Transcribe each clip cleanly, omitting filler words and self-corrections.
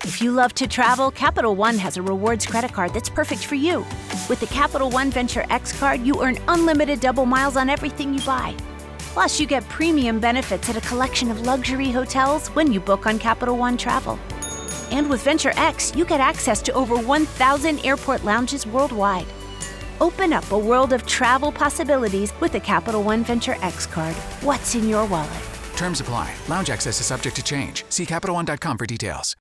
If you love to travel, Capital One has a rewards credit card that's perfect for you. With the Capital One Venture X card, you earn unlimited double miles on everything you buy. Plus, you get premium benefits at a collection of luxury hotels when you book on Capital One Travel. And with Venture X, you get access to over 1,000 airport lounges worldwide. Open up a world of travel possibilities with the Capital One Venture X card. What's in your wallet? Terms apply. Lounge access is subject to change. See CapitalOne.com for details.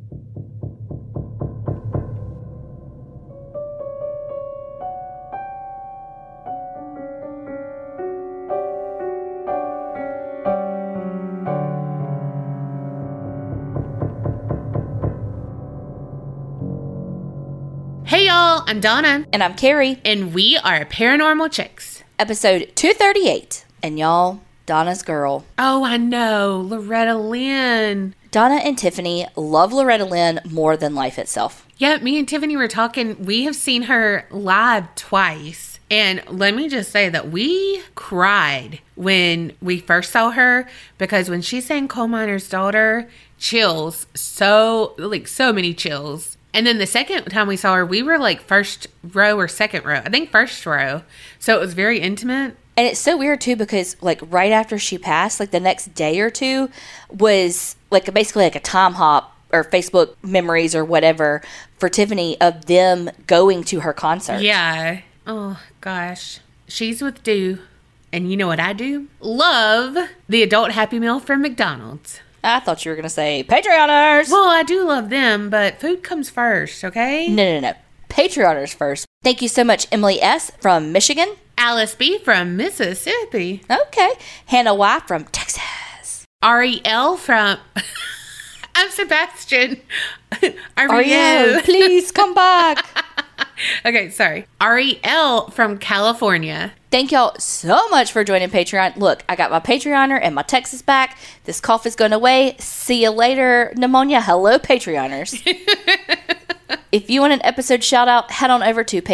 Hey y'all, I'm Donna. And I'm Carrie. And we are Paranormal Chicks. Episode 238. And y'all, Donna's girl. Oh, I know. Loretta Lynn. Donna and Tiffany love Loretta Lynn more than life itself. Yeah, me and Tiffany were talking. We have seen her live twice. And let me just say that we cried when we first saw her, because when she sang Coal Miner's Daughter, chills. So many chills. And then the second time we saw her, we were like first row or second row. I think first row. So it was very intimate. And it's so weird too, because like right after she passed, like the next day or two was like basically like a time hop or Facebook memories or whatever for Tiffany of them going to her concert. Yeah. Oh gosh. She's with Dew. And you know what I do? Love the adult Happy Meal from McDonald's. I thought you were going to say Patreoners. Well, I do love them, but food comes first, okay? No. Patreoners first. Thank you so much, Emily S. from Michigan. Alice B. from Mississippi. Okay. Hannah Y. from Texas. Ariel from... I'm Sebastian. Ariel, please come back. Okay, sorry. Ariel from California. Thank y'all so much for joining Patreon. Look, I got my Patreoner and my Texas back. This cough is going away. See you later, pneumonia. Hello, Patreoners. If you want an episode shout out, head on over to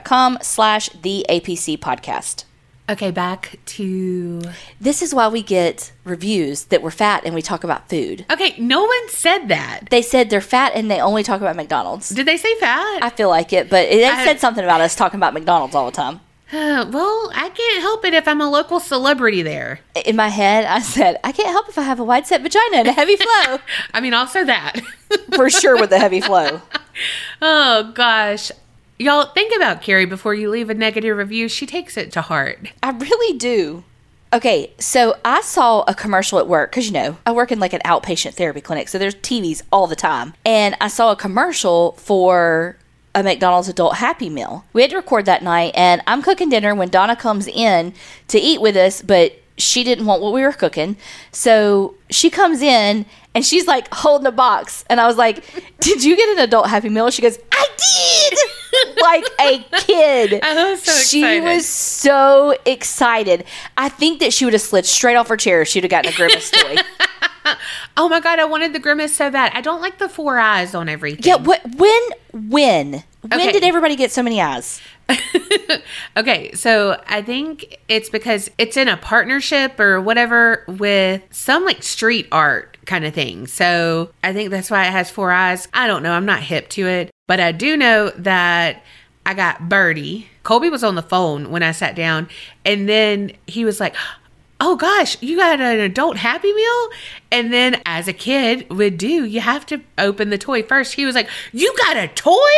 patreon.com/theapcpodcast. Okay, back to... This is why we get reviews that we're fat and we talk about food. Okay, no one said that. They said they're fat and they only talk about McDonald's. Did they say fat? I feel like it, but they said something about us talking about McDonald's all the time. Well, I can't help it if I'm a local celebrity there. In my head, I said, I can't help if I have a wide set vagina and a heavy flow. I mean, also that. For sure with the heavy flow. Oh, gosh. Y'all, think about Carrie before you leave a negative review. She takes it to heart. I really do. Okay, so I saw a commercial at work, because, you know, I work in like an outpatient therapy clinic, so there's TVs all the time. And I saw a commercial for a McDonald's adult Happy Meal. We had to record that night, and I'm cooking dinner when Donna comes in to eat with us, but she didn't want what we were cooking. So she comes in, and she's like holding a box. And I was like, did you get an adult Happy Meal? She goes, I did! Like a kid. I was so excited. She was so excited. I think that she would have slid straight off her chair if she'd have gotten a Grimace toy. Oh my God, I wanted the Grimace so bad. I don't like the 4 eyes on everything. Yeah, when did everybody get so many eyes? Okay, so I think it's because it's in a partnership or whatever with some like street art kind of thing. So I think that's why it has 4 eyes. I don't know. I'm not hip to it. But I do know that I got Birdie. Colby was on the phone when I sat down. And then he was like, oh gosh, you got an adult Happy Meal? And then as a kid would do, you have to open the toy first. He was like, you got a toy?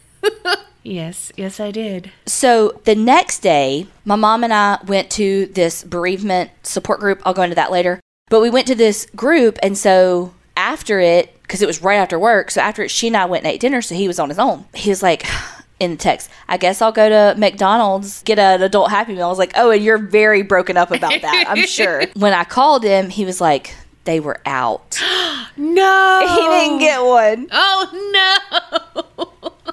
Yes, I did. So the next day, my mom and I went to this bereavement support group. I'll go into that later. But we went to this group, and so after it, because it was right after work, so after it, she and I went and ate dinner, so he was on his own. He was like, in the text, I guess I'll go to McDonald's, get an adult Happy Meal. I was like, oh, and you're very broken up about that, I'm sure. When I called him, he was like, they were out. No. He didn't get one. Oh, no.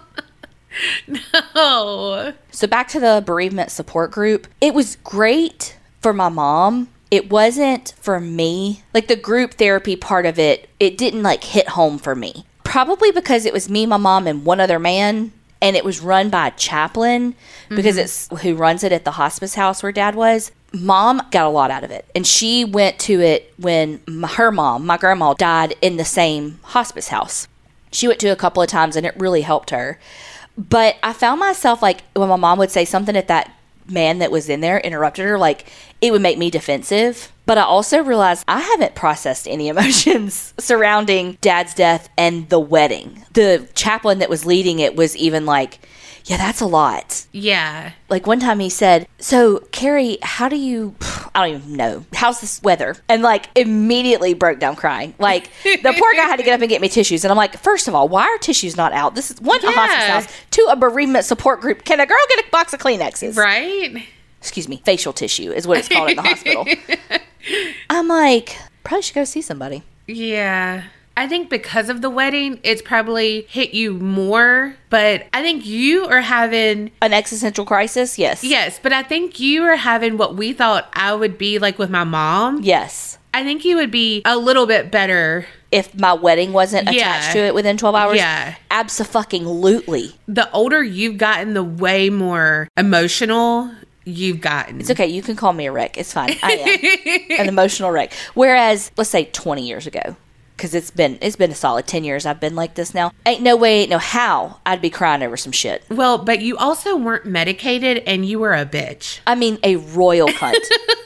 No. So back to the bereavement support group. It was great for my mom. It wasn't for me. Like the group therapy part of it, it didn't like hit home for me. Probably because it was me, my mom, and one other man. And it was run by a chaplain because it's who runs it at the hospice house where Dad was. Mom got a lot out of it. And she went to it when her mom, my grandma, died in the same hospice house. She went to a couple of times and it really helped her. But I found myself, like, when my mom would say something at that man that was in there interrupted her, like, it would make me defensive. But I also realized I haven't processed any emotions surrounding Dad's death and the wedding. The chaplain that was leading it was even like, yeah, that's a lot. Yeah. Like, one time he said, so, Carrie, how do you, I don't even know, how's this weather? And, like, immediately broke down crying. Like, the poor guy had to get up and get me tissues. And I'm like, first of all, why are tissues not out? This is, one, a hospice house, two, a bereavement support group. Can a girl get a box of Kleenexes? Right? Excuse me, facial tissue is what it's called in the hospital. I'm like, probably should go see somebody. Yeah. I think because of the wedding, it's probably hit you more. But I think you are having... An existential crisis? Yes. Yes, but I think you are having what we thought I would be like with my mom. Yes. I think you would be a little bit better... If my wedding wasn't attached to it within 12 hours? Yeah. Abso-fucking-lutely. The older you've gotten, the way more emotional you've gotten. It's okay. You can call me a wreck. It's fine. I am an emotional wreck. Whereas, let's say 20 years ago, because it's been a solid 10 years I've been like this now. Ain't no way, ain't no how I'd be crying over some shit. Well, but you also weren't medicated and you were a bitch. I mean, a royal cunt.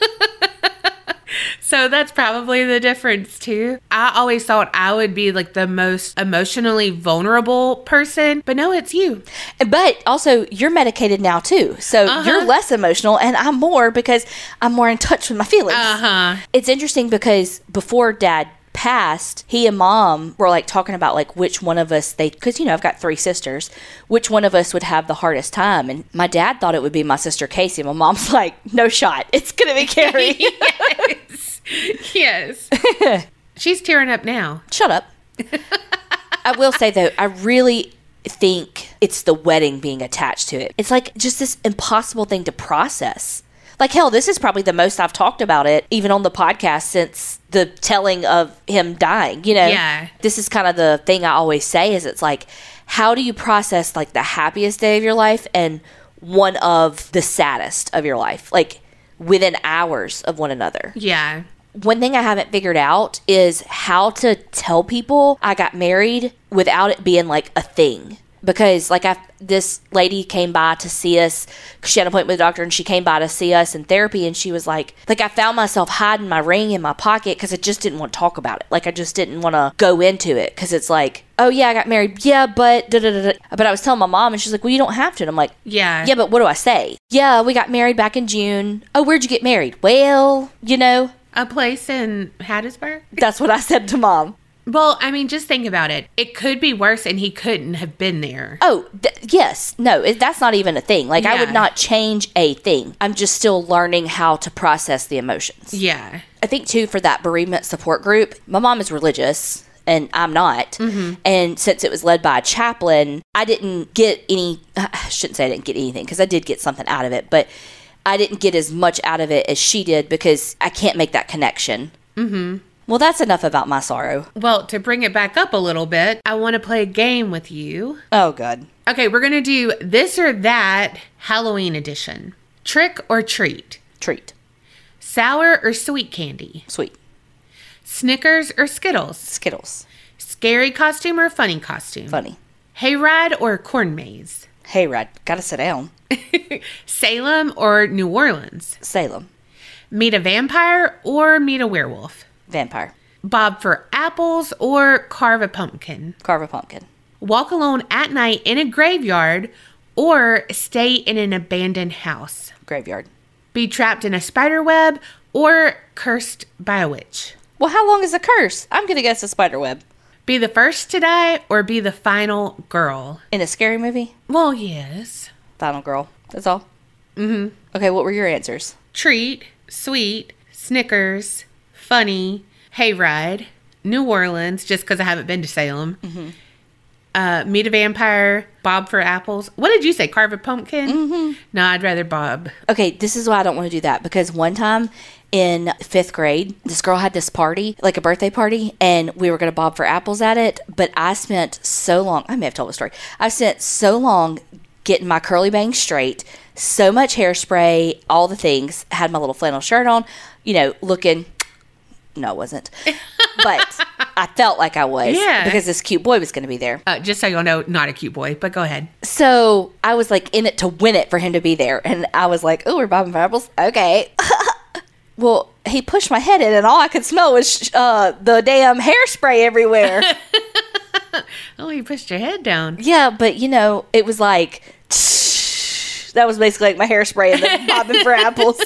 So that's probably the difference too. I always thought I would be like the most emotionally vulnerable person, but no, it's you. But also, you're medicated now too. So you're less emotional and I'm more because I'm more in touch with my feelings. It's interesting because before Dad passed, he and Mom were like talking about like which one of us because I've got 3 sisters, which one of us would have the hardest time. And my dad thought it would be my sister Casey. My mom's like, no shot, it's gonna be Carrie. Yes. She's tearing up now. Shut up. I will say though, I really think it's the wedding being attached to it. It's like just this impossible thing to process. Like, hell, this is probably the most I've talked about it, even on the podcast, since the telling of him dying, Yeah. This is kind of the thing I always say is it's like, how do you process, like, the happiest day of your life and one of the saddest of your life? Like, within hours of one another. Yeah. One thing I haven't figured out is how to tell people I got married without it being, like, a thing. Because, like, this lady came by to see us. She had an appointment with the doctor, and she came by to see us in therapy, and she was like, I found myself hiding my ring in my pocket because I just didn't want to talk about it. Like, I just didn't want to go into it because it's like, oh, yeah, I got married. Yeah, but da-da-da-da. But I was telling my mom, and she's like, well, you don't have to. And I'm like, yeah, but what do I say? Yeah, we got married back in June. Oh, where'd you get married? Well, a place in Hattiesburg. That's what I said to Mom. Well, I mean, just think about it. It could be worse, and he couldn't have been there. Oh, yes. No, that's not even a thing. Like, I would not change a thing. I'm just still learning how to process the emotions. Yeah. I think, too, for that bereavement support group, my mom is religious, and I'm not. Mm-hmm. And since it was led by a chaplain, I didn't get any... I shouldn't say I didn't get anything, because I did get something out of it, but I didn't get as much out of it as she did because I can't make that connection. Mm-hmm. Well, that's enough about my sorrow. Well, to bring it back up a little bit, I want to play a game with you. Oh, God. Okay, we're going to do this or that Halloween edition. Trick or treat? Treat. Sour or sweet candy? Sweet. Snickers or Skittles? Skittles. Scary costume or funny costume? Funny. Hayride or corn maze? Hayride. Gotta sit down. Salem or New Orleans? Salem. Meet a vampire or meet a werewolf? Vampire. Bob for apples or carve a pumpkin? Carve a pumpkin. Walk alone at night in a graveyard or stay in an abandoned house? Graveyard. Be trapped in a spider web or cursed by a witch? Well, how long is a curse? I'm going to guess a spider web. Be the first to die or be the final girl? In a scary movie? Well, yes. Final girl. That's all? Mm-hmm. Okay, what were your answers? Treat, sweet, Snickers, funny, hayride, New Orleans, just because I haven't been to Salem. Mm-hmm. Meet a vampire, Bob for apples. What did you say? Carve a pumpkin? Mm-hmm. No, I'd rather Bob. Okay, this is why I don't want to do that. Because one time in 5th grade, this girl had this party, like a birthday party, and we were going to Bob for apples at it. But I spent so long, I may have told the story, I spent so long getting my curly bangs straight, so much hairspray, all the things, had my little flannel shirt on, looking... No, it wasn't. but I felt like I was. Yeah. Because this cute boy was going to be there. Just so you'll know, not a cute boy, but go ahead. So I was like in it to win it for him to be there. And I was like, oh, we're bobbing for apples? Okay. Well, he pushed my head in and all I could smell was the damn hairspray everywhere. Oh, you pushed your head down. Yeah, but it was like, that was basically like my hairspray and then bobbing for apples.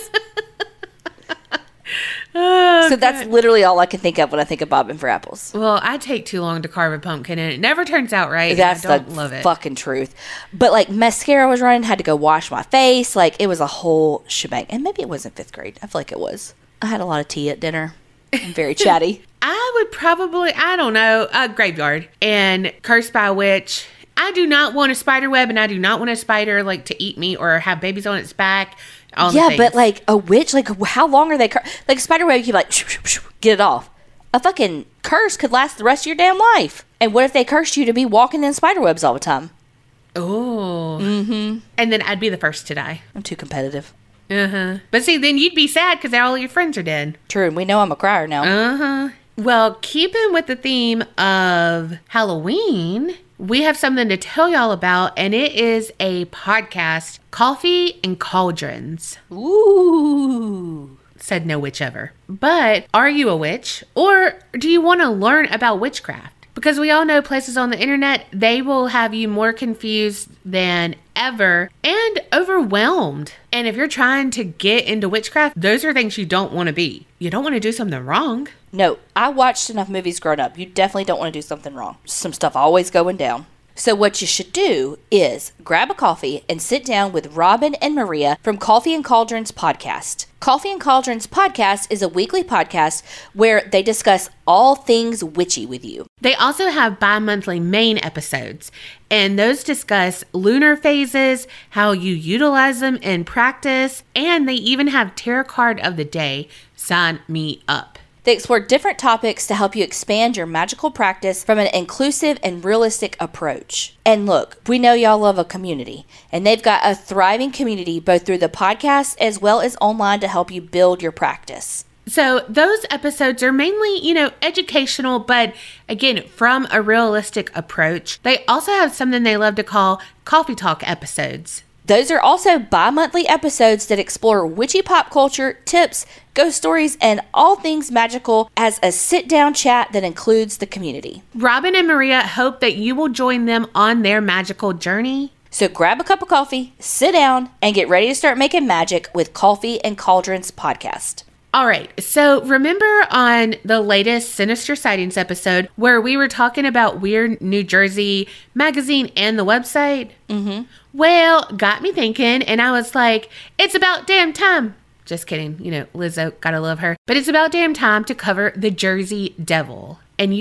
Oh, so that's literally all I can think of when I think of bobbing for apples. Well, I take too long to carve a pumpkin and it never turns out right. That's I don't the love it. fucking truth. But like mascara was running, had to go wash my face. Like it was a whole shebang. And maybe it was in 5th grade. I feel like it was. I had a lot of tea at dinner. I'm very chatty. I would probably, I don't know, a graveyard and Cursed by a Witch. I do not want a spider web and I do not want a spider like to eat me or have babies on its back. Yeah, but like a witch, like how long are they? Like a spider web, you keep like get it off. A fucking curse could last the rest of your damn life. And what if they cursed you to be walking in spider webs all the time? Oh. Mm-hmm. And then I'd be the first to die. I'm too competitive. Uh-huh. But see, then you'd be sad because all your friends are dead. True, and we know I'm a crier now. Uh-huh. Well, keeping with the theme of Halloween, we have something to tell y'all about, and it is a podcast, Coffee and Cauldrons. Ooh. Said no witch ever. But are you a witch? Or do you want to learn about witchcraft? Because we all know places on the internet, they will have you more confused than ever and overwhelmed. And if you're trying to get into witchcraft, those are things you don't want to be. You don't want to do something wrong. No, I watched enough movies growing up. You definitely don't want to do something wrong. Some stuff always going down. So what you should do is grab a coffee and sit down with Robin and Maria from Coffee and Cauldrons podcast. Coffee and Cauldrons podcast is a weekly podcast where they discuss all things witchy with you. They also have bi-monthly main episodes, and those discuss lunar phases, how you utilize them in practice, and they even have tarot card of the day. Sign me up. They explore different topics to help you expand your magical practice from an inclusive and realistic approach. And look, we know y'all love a community, and they've got a thriving community both through the podcast as well as online to help you build your practice. So those episodes are mainly, educational, but again, from a realistic approach. They also have something they love to call coffee talk episodes. Those are also bi-monthly episodes that explore witchy pop culture, tips, ghost stories, and all things magical as a sit-down chat that includes the community. Robin and Maria hope that you will join them on their magical journey. So grab a cup of coffee, sit down, and get ready to start making magic with Coffee and Cauldrons podcast. All right, so remember on the latest Sinister Sightings episode where we were talking about Weird New Jersey magazine and the website? Mm-hmm. Well, got me thinking, and I was like, it's about damn time. Just kidding, Lizzo, gotta love her. But it's about damn time to cover the Jersey Devil. And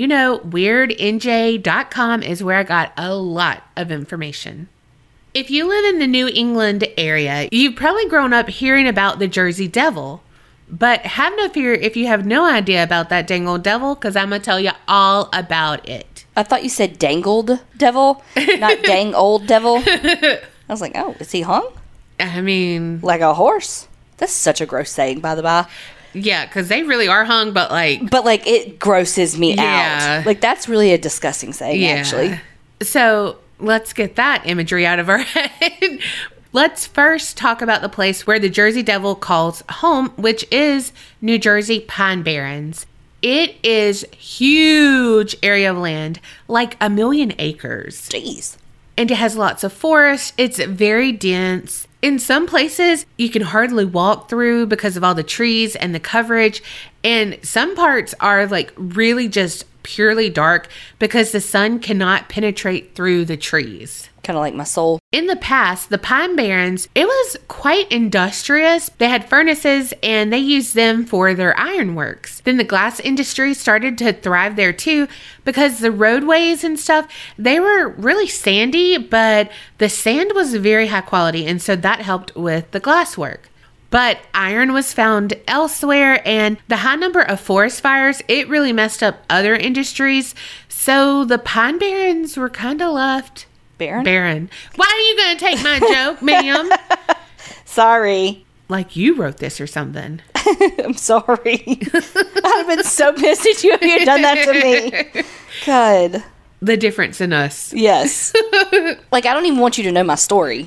weirdnj.com is where I got a lot of information. If you live in the New England area, you've probably grown up hearing about the Jersey Devil. But have no fear if you have no idea about that dang old devil, because I'm going to tell you all about it. I thought you said dangled devil, not dang old devil. I was like, oh, is he hung? I mean... like a horse? That's such a gross saying, by the by. Yeah, because they really are hung, but like... but like, it grosses me out. Like, that's really a disgusting saying, actually. So, let's get that imagery out of our head. Let's first talk about the place where the Jersey Devil calls home, which is New Jersey Pine Barrens. It is huge area of land, like 1 million acres. Jeez. And it has lots of forest. It's very dense. In some places, you can hardly walk through because of all the trees and the coverage. And some parts are like really just purely dark because the sun cannot penetrate through the trees. Kind of like my soul. In the past, the Pine Barrens, it was quite industrious. They had furnaces and they used them for their ironworks. Then the glass industry started to thrive there too because the roadways and stuff, they were really sandy, but the sand was very high quality, and so that helped with the glass work. But iron was found elsewhere, and the high number of forest fires, it really messed up other industries. So the Pine Barrens were kind of left barren. Why are you going to take my joke, ma'am? Sorry. Like you wrote this or something. I'm sorry. I'd have been so pissed at you if you had done that to me. God. The difference in us. Yes. Like, I don't even want you to know my story.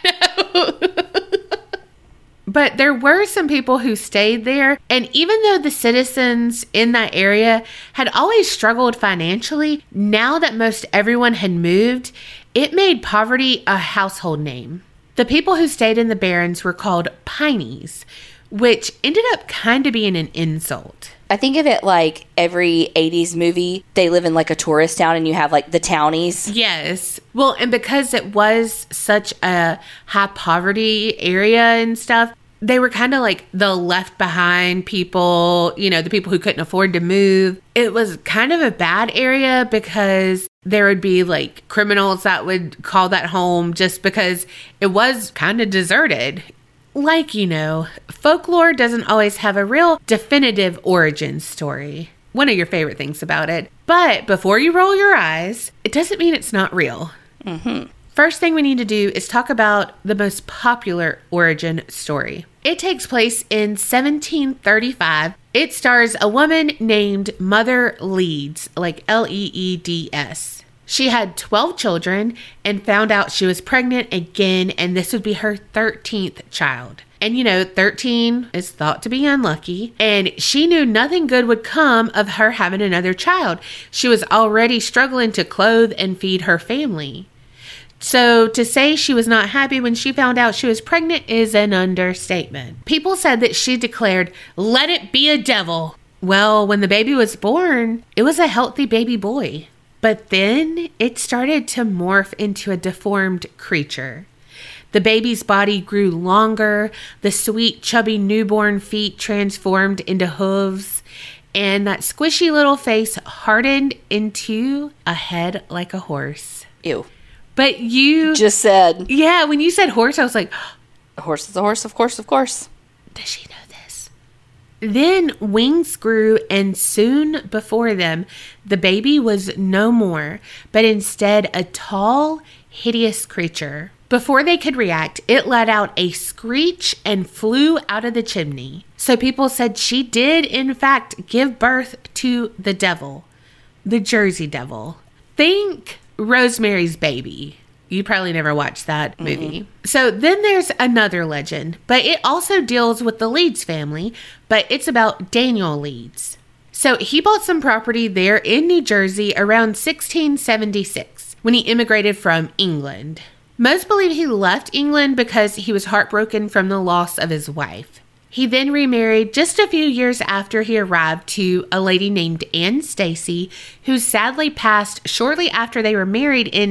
But there were some people who stayed there, and even though the citizens in that area had always struggled financially, now that most everyone had moved, it made poverty a household name. The people who stayed in the Barrens were called Pineys, which ended up kind of being an insult. I think of it like every 80s movie, they live in like a tourist town and you have like the townies. Yes. Well, and because it was such a high poverty area and stuff, they were kind of like the left behind people, you know, the people who couldn't afford to move. It was kind of a bad area because there would be like criminals that would call that home just because it was kind of deserted. Like, you know, folklore doesn't always have a real definitive origin story. One of your favorite things about it. But before you roll your eyes, it doesn't mean it's not real. Mm-hmm. First thing we need to do is talk about the most popular origin story. It takes place in 1735. It stars a woman named Mother Leeds, like Leeds. She had 12 children and found out she was pregnant again, and this would be her 13th child. And you know, 13 is thought to be unlucky, and she knew nothing good would come of her having another child. She was already struggling to clothe and feed her family. So to say she was not happy when she found out she was pregnant is an understatement. People said that she declared, "Let it be a devil." Well, when the baby was born, it was a healthy baby boy. But then it started to morph into a deformed creature. The baby's body grew longer, the sweet, chubby newborn feet transformed into hooves, and that squishy little face hardened into a head like a horse. Ew. But you just said. Yeah, when you said horse, I was like, a horse is a horse, of course, of course. Does she know this? Then wings grew, and soon before them, the baby was no more, but instead a tall, hideous creature. Before they could react, it let out a screech and flew out of the chimney. So people said she did, in fact, give birth to the devil, the Jersey Devil. Think Rosemary's Baby. You probably never watched that movie. Mm-hmm. So then there's another legend, but it also deals with the Leeds family, but it's about Daniel Leeds. So he bought some property there in New Jersey around 1676 when he immigrated from England. Most believe he left England because he was heartbroken from the loss of his wife. He then remarried just a few years after he arrived to a lady named Anne Stacy, who sadly passed shortly after they were married in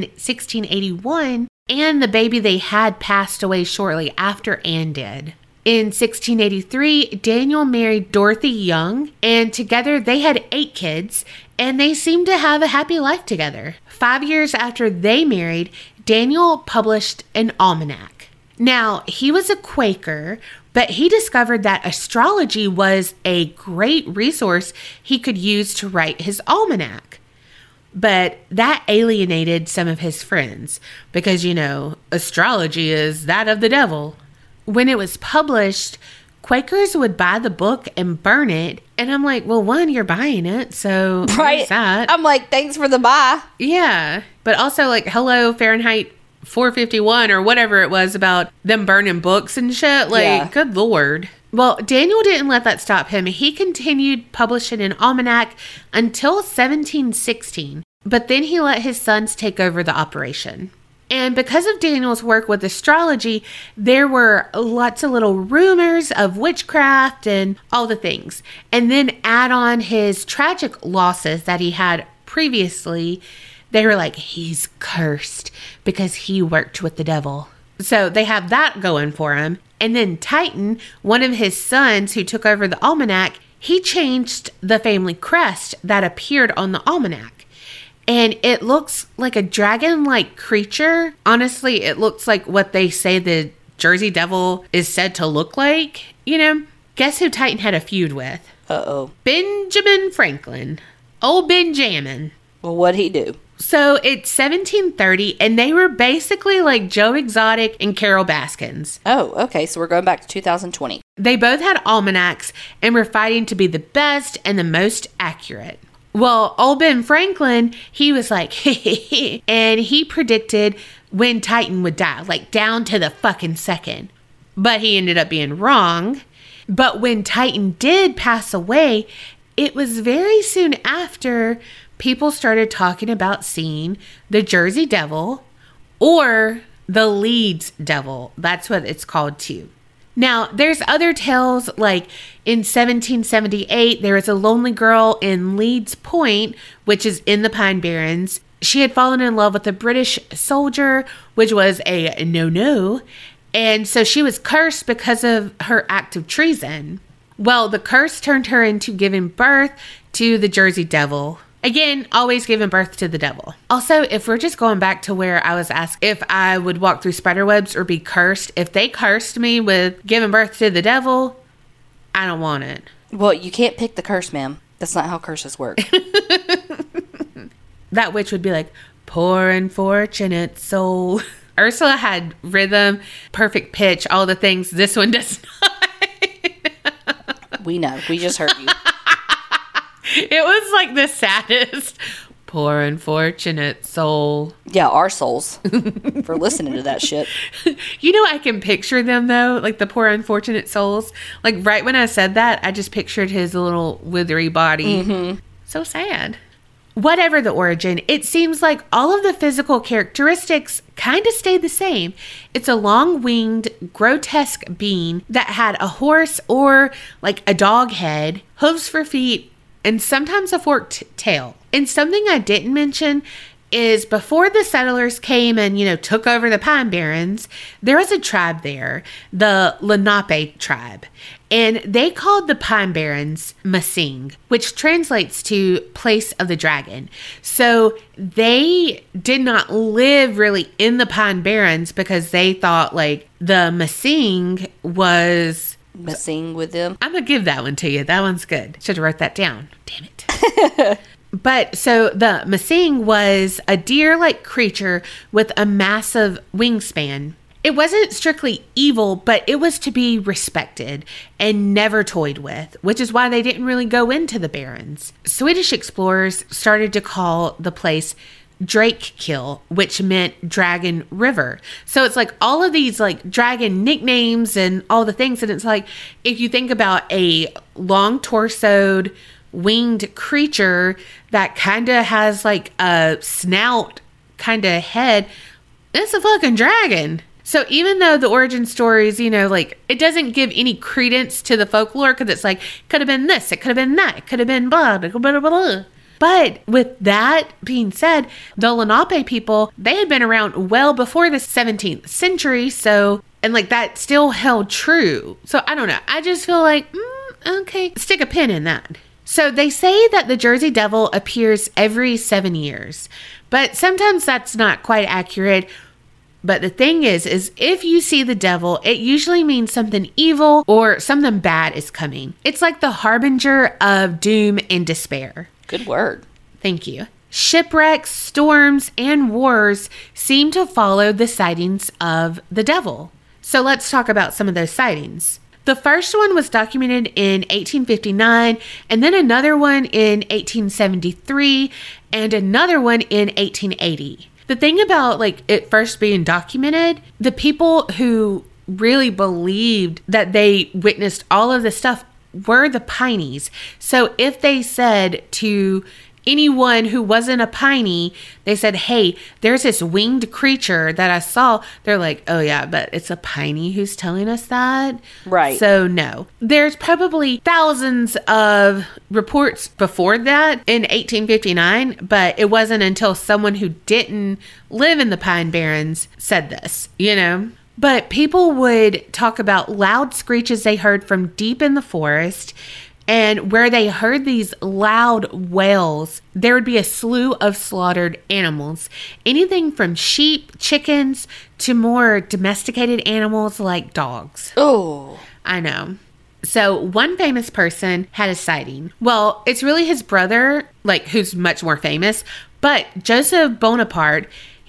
1681, and the baby they had passed away shortly after Anne did. In 1683, Daniel married Dorothy Young, and together they had 8 kids, and they seemed to have a happy life together. 5 years after they married, Daniel published an almanac. Now, he was a Quaker, but he discovered that astrology was a great resource he could use to write his almanac. But that alienated some of his friends because, you know, astrology is that of the devil. When it was published, Quakers would buy the book and burn it. And I'm like, well, one, you're buying it, so right. That. I'm like, thanks for the buy. Yeah. But also, like, hello, Fahrenheit 451 or whatever it was about them burning books and shit. Like, yeah. Good Lord. Well, Daniel didn't let that stop him. He continued publishing an almanac until 1716. But then he let his sons take over the operation. And because of Daniel's work with astrology, there were lots of little rumors of witchcraft and all the things. And then add on his tragic losses that he had previously, they were like, he's cursed because he worked with the devil. So they have that going for him. And then Titan, one of his sons who took over the almanac, he changed the family crest that appeared on the almanac. And it looks like a dragon-like creature. Honestly, it looks like what they say the Jersey Devil is said to look like. You know, guess who Titan had a feud with? Uh-oh. Benjamin Franklin. Old Benjamin. Well, what'd he do? So it's 1730, and they were basically like Joe Exotic and Carol Baskins. Oh, okay. So we're going back to 2020. They both had almanacs and were fighting to be the best and the most accurate. Well, old Ben Franklin, he was like, and he predicted when Titan would die, like down to the fucking second. But he ended up being wrong. But when Titan did pass away, it was very soon after people started talking about seeing the Jersey Devil or the Leeds Devil. That's what it's called too. Now, there's other tales, like in 1778, there was a lonely girl in Leeds Point, which is in the Pine Barrens. She had fallen in love with a British soldier, which was a no-no, and so she was cursed because of her act of treason. Well, the curse turned her into giving birth to the Jersey Devil. Again, always giving birth to the devil. Also, if we're just going back to where I was asked if I would walk through spider webs or be cursed, if they cursed me with giving birth to the devil, I don't want it. Well, you can't pick the curse, ma'am. That's not how curses work. That witch would be like, poor unfortunate soul. Ursula had rhythm, perfect pitch, all the things. This one does not. We know. We just heard you. It was like the saddest. Poor unfortunate soul. Yeah, our souls. For listening to that shit. You know, I can picture them though, like the poor unfortunate souls. Like right when I said that, I just pictured his little withery body. Mm-hmm. So sad. Whatever the origin, it seems like all of the physical characteristics kind of stay the same. It's a long-winged, grotesque being that had a horse or like a dog head, hooves for feet, and sometimes a forked tail. And something I didn't mention is before the settlers came and, took over the Pine Barrens, there was a tribe there, the Lenape tribe. And they called the Pine Barrens Masing, which translates to place of the dragon. So they did not live really in the Pine Barrens because they thought like the Masing was... Messing with them. I'm going to give that one to you. That one's good. Should have wrote that down. Damn it. But so the Masing was a deer-like creature with a massive wingspan. It wasn't strictly evil, but it was to be respected and never toyed with, which is why they didn't really go into the Barrens. Swedish explorers started to call the place Drakekill, which meant Dragon River. So it's like all of these like dragon nicknames and all the things. And it's like, if you think about a long torsoed winged creature that kind of has like a snout kind of head, it's a fucking dragon. So even though the origin stories, like it doesn't give any credence to the folklore because it's like, could have been this, it could have been that, it could have been blah, blah, blah, blah, blah. But with that being said, the Lenape people, they had been around well before the 17th century. So, and like that still held true. So I don't know. I just feel like, okay, stick a pin in that. So they say that the Jersey Devil appears every 7 years, but sometimes that's not quite accurate. But the thing is if you see the devil, it usually means something evil or something bad is coming. It's like the harbinger of doom and despair. Good word. Thank you. Shipwrecks, storms, and wars seem to follow the sightings of the devil. So let's talk about some of those sightings. The first one was documented in 1859, and then another one in 1873, and another one in 1880. The thing about like it first being documented, the people who really believed that they witnessed all of this stuff were the Pineys. So if they said to anyone who wasn't a Piney, they said, hey, there's this winged creature that I saw. They're like, oh yeah, but it's a Piney who's telling us that. Right. So no. There's probably thousands of reports before that in 1859, but it wasn't until someone who didn't live in the Pine Barrens said this, But people would talk about loud screeches they heard from deep in the forest. And where they heard these loud wails, there would be a slew of slaughtered animals. Anything from sheep, chickens, to more domesticated animals like dogs. Oh. I know. So one famous person had a sighting. Well, it's really his brother, like who's much more famous. But Joseph Bonaparte,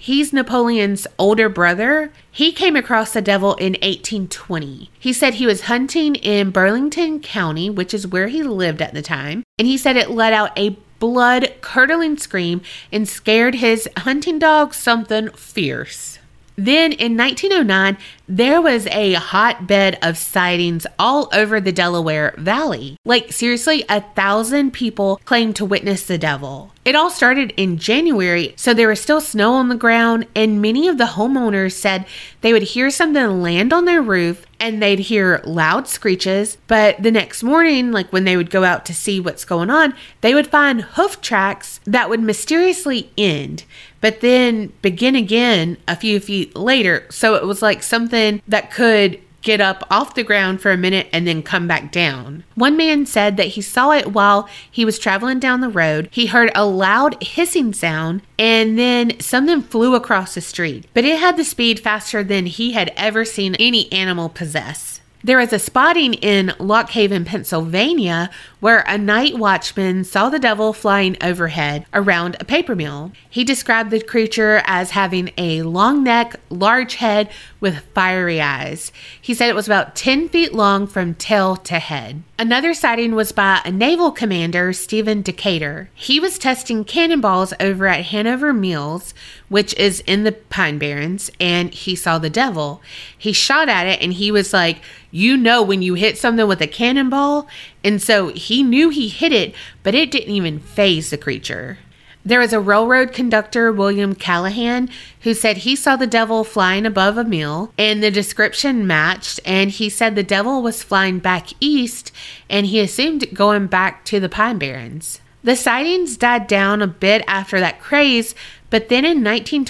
He's Napoleon's older brother. He came across the devil in 1820. He said he was hunting in Burlington County, which is where he lived at the time. And he said it let out a blood-curdling scream and scared his hunting dog something fierce. Then in 1909, there was a hotbed of sightings all over the Delaware Valley. Like, seriously, 1,000 people claimed to witness the devil. It all started in January, so there was still snow on the ground, and many of the homeowners said they would hear something land on their roof and they'd hear loud screeches, but the next morning, like when they would go out to see what's going on, they would find hoof tracks that would mysteriously end, but then begin again a few feet later. So it was like something that could get up off the ground for a minute and then come back down. One man said that he saw it while he was traveling down the road. He heard a loud hissing sound and then something flew across the street, but it had the speed faster than he had ever seen any animal possess. There was a spotting in Lock Haven, Pennsylvania, where a night watchman saw the devil flying overhead around a paper mill. He described the creature as having a long neck, large head with fiery eyes. He said it was about 10 feet long from tail to head. Another sighting was by a naval commander, Stephen Decatur. He was testing cannonballs over at Hanover Mills, which is in the Pine Barrens, and he saw the devil. He shot at it and he was like, you know when you hit something with a cannonball? And so he knew he hit it, but it didn't even faze the creature. There was a railroad conductor, William Callahan, who said he saw the devil flying above a mill, and the description matched, and he said the devil was flying back east, and he assumed going back to the Pine Barrens. The sightings died down a bit after that craze, but then in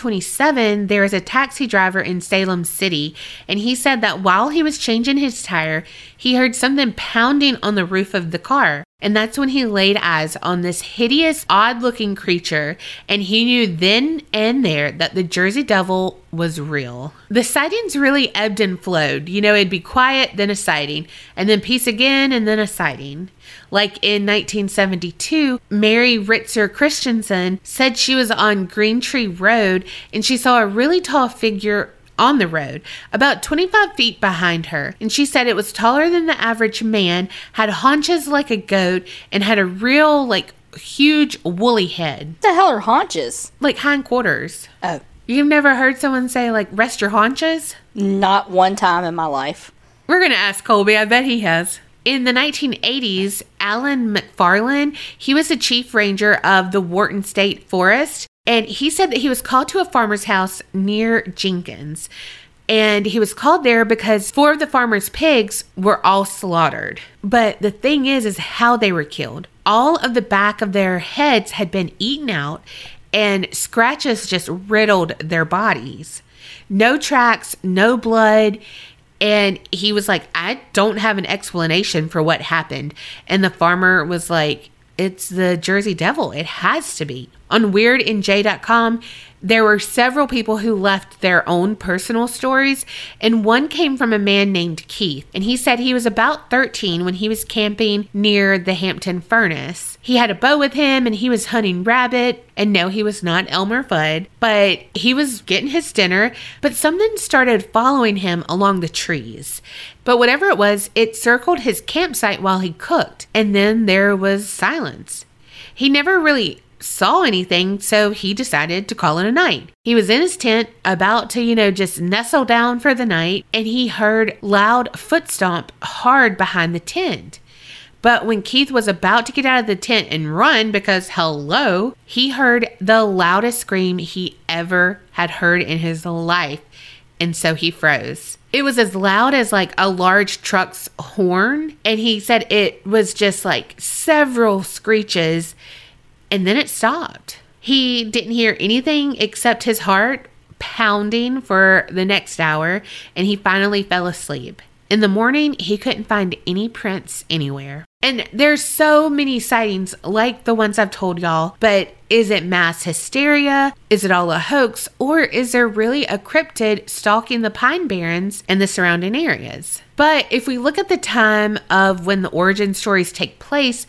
1927, there was a taxi driver in Salem City, and he said that while he was changing his tire, he heard something pounding on the roof of the car. And that's when he laid eyes on this hideous, odd-looking creature, and he knew then and there that the Jersey Devil was real. The sightings really ebbed and flowed. You know, it'd be quiet, then a sighting, and then peace again, and then a sighting. Like in 1972, Mary Ritzer Christensen said she was on Green Tree Road, and she saw a really tall figure on the road, about 25 feet behind her. And she said it was taller than the average man, had haunches like a goat, and had a real, like, huge woolly head. What the hell are haunches? Like hindquarters. Oh. You've never heard someone say, like, rest your haunches? Not one time in my life. We're going to ask Colby. I bet he has. In the 1980s, Alan McFarland, he was the chief ranger of the Wharton State Forest. And he said that he was called to a farmer's house near Jenkins. And he was called there because 4 of the farmer's pigs were all slaughtered. But the thing is how they were killed. All of the back of their heads had been eaten out, and scratches just riddled their bodies. No tracks, no blood. And he was like, I don't have an explanation for what happened. And the farmer was like, it's the Jersey Devil. It has to be. On WeirdNJ.com, there were several people who left their own personal stories, and one came from a man named Keith, and he said he was about 13 when he was camping near the Hampton Furnace. He had a bow with him, and he was hunting rabbit, and no, he was not Elmer Fudd, but he was getting his dinner, but something started following him along the trees. But whatever it was, it circled his campsite while he cooked, and then there was silence. He never really saw anything, so he decided to call it a night. He was in his tent about to, just nestle down for the night, and he heard loud foot stomp hard behind the tent. But when Keith was about to get out of the tent and run because, hello, he heard the loudest scream he ever had heard in his life, and so he froze. It was as loud as like a large truck's horn, and he said it was just like several screeches, and then it stopped. He didn't hear anything except his heart pounding for the next hour, and he finally fell asleep. In the morning, he couldn't find any prints anywhere. And there's so many sightings like the ones I've told y'all, but is it mass hysteria? Is it all a hoax? Or is there really a cryptid stalking the Pine Barrens and the surrounding areas? But if we look at the time of when the origin stories take place,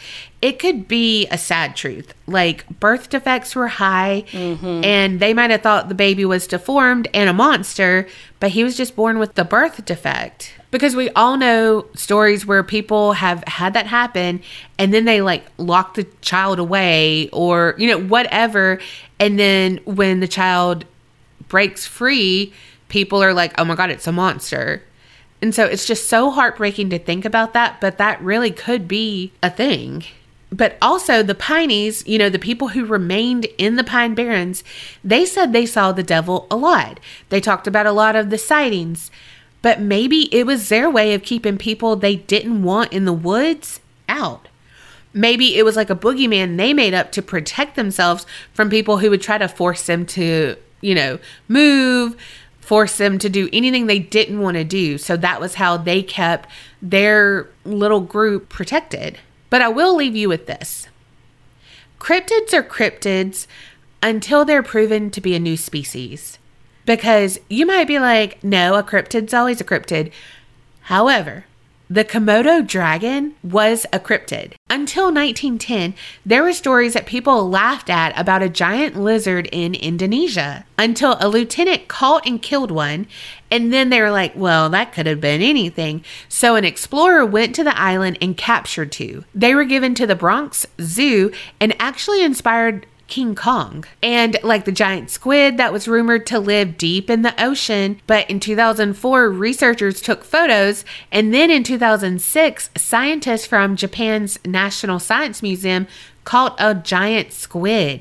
it could be a sad truth. Like, birth defects were high, and they might have thought the baby was deformed and a monster, but he was just born with the birth defect. Because we all know stories where people have had that happen, and then they like lock the child away or, whatever. And then when the child breaks free, people are like, oh my God, it's a monster. And so it's just so heartbreaking to think about that, but that really could be a thing. But also the Pineys, the people who remained in the Pine Barrens, they said they saw the devil a lot. They talked about a lot of the sightings, but maybe it was their way of keeping people they didn't want in the woods out. Maybe it was like a boogeyman they made up to protect themselves from people who would try to force them to, move, force them to do anything they didn't want to do. So that was how they kept their little group protected. But I will leave you with this. Cryptids are cryptids until they're proven to be a new species. Because you might be like, no, a cryptid's always a cryptid. However, the Komodo dragon was a cryptid. Until 1910, there were stories that people laughed at about a giant lizard in Indonesia until a lieutenant caught and killed one. And then they were like, well, that could have been anything. So an explorer went to the island and captured two. They were given to the Bronx Zoo and actually inspired King Kong, and like the giant squid that was rumored to live deep in the ocean. But in 2004, researchers took photos, and then in 2006, scientists from Japan's National Science Museum caught a giant squid,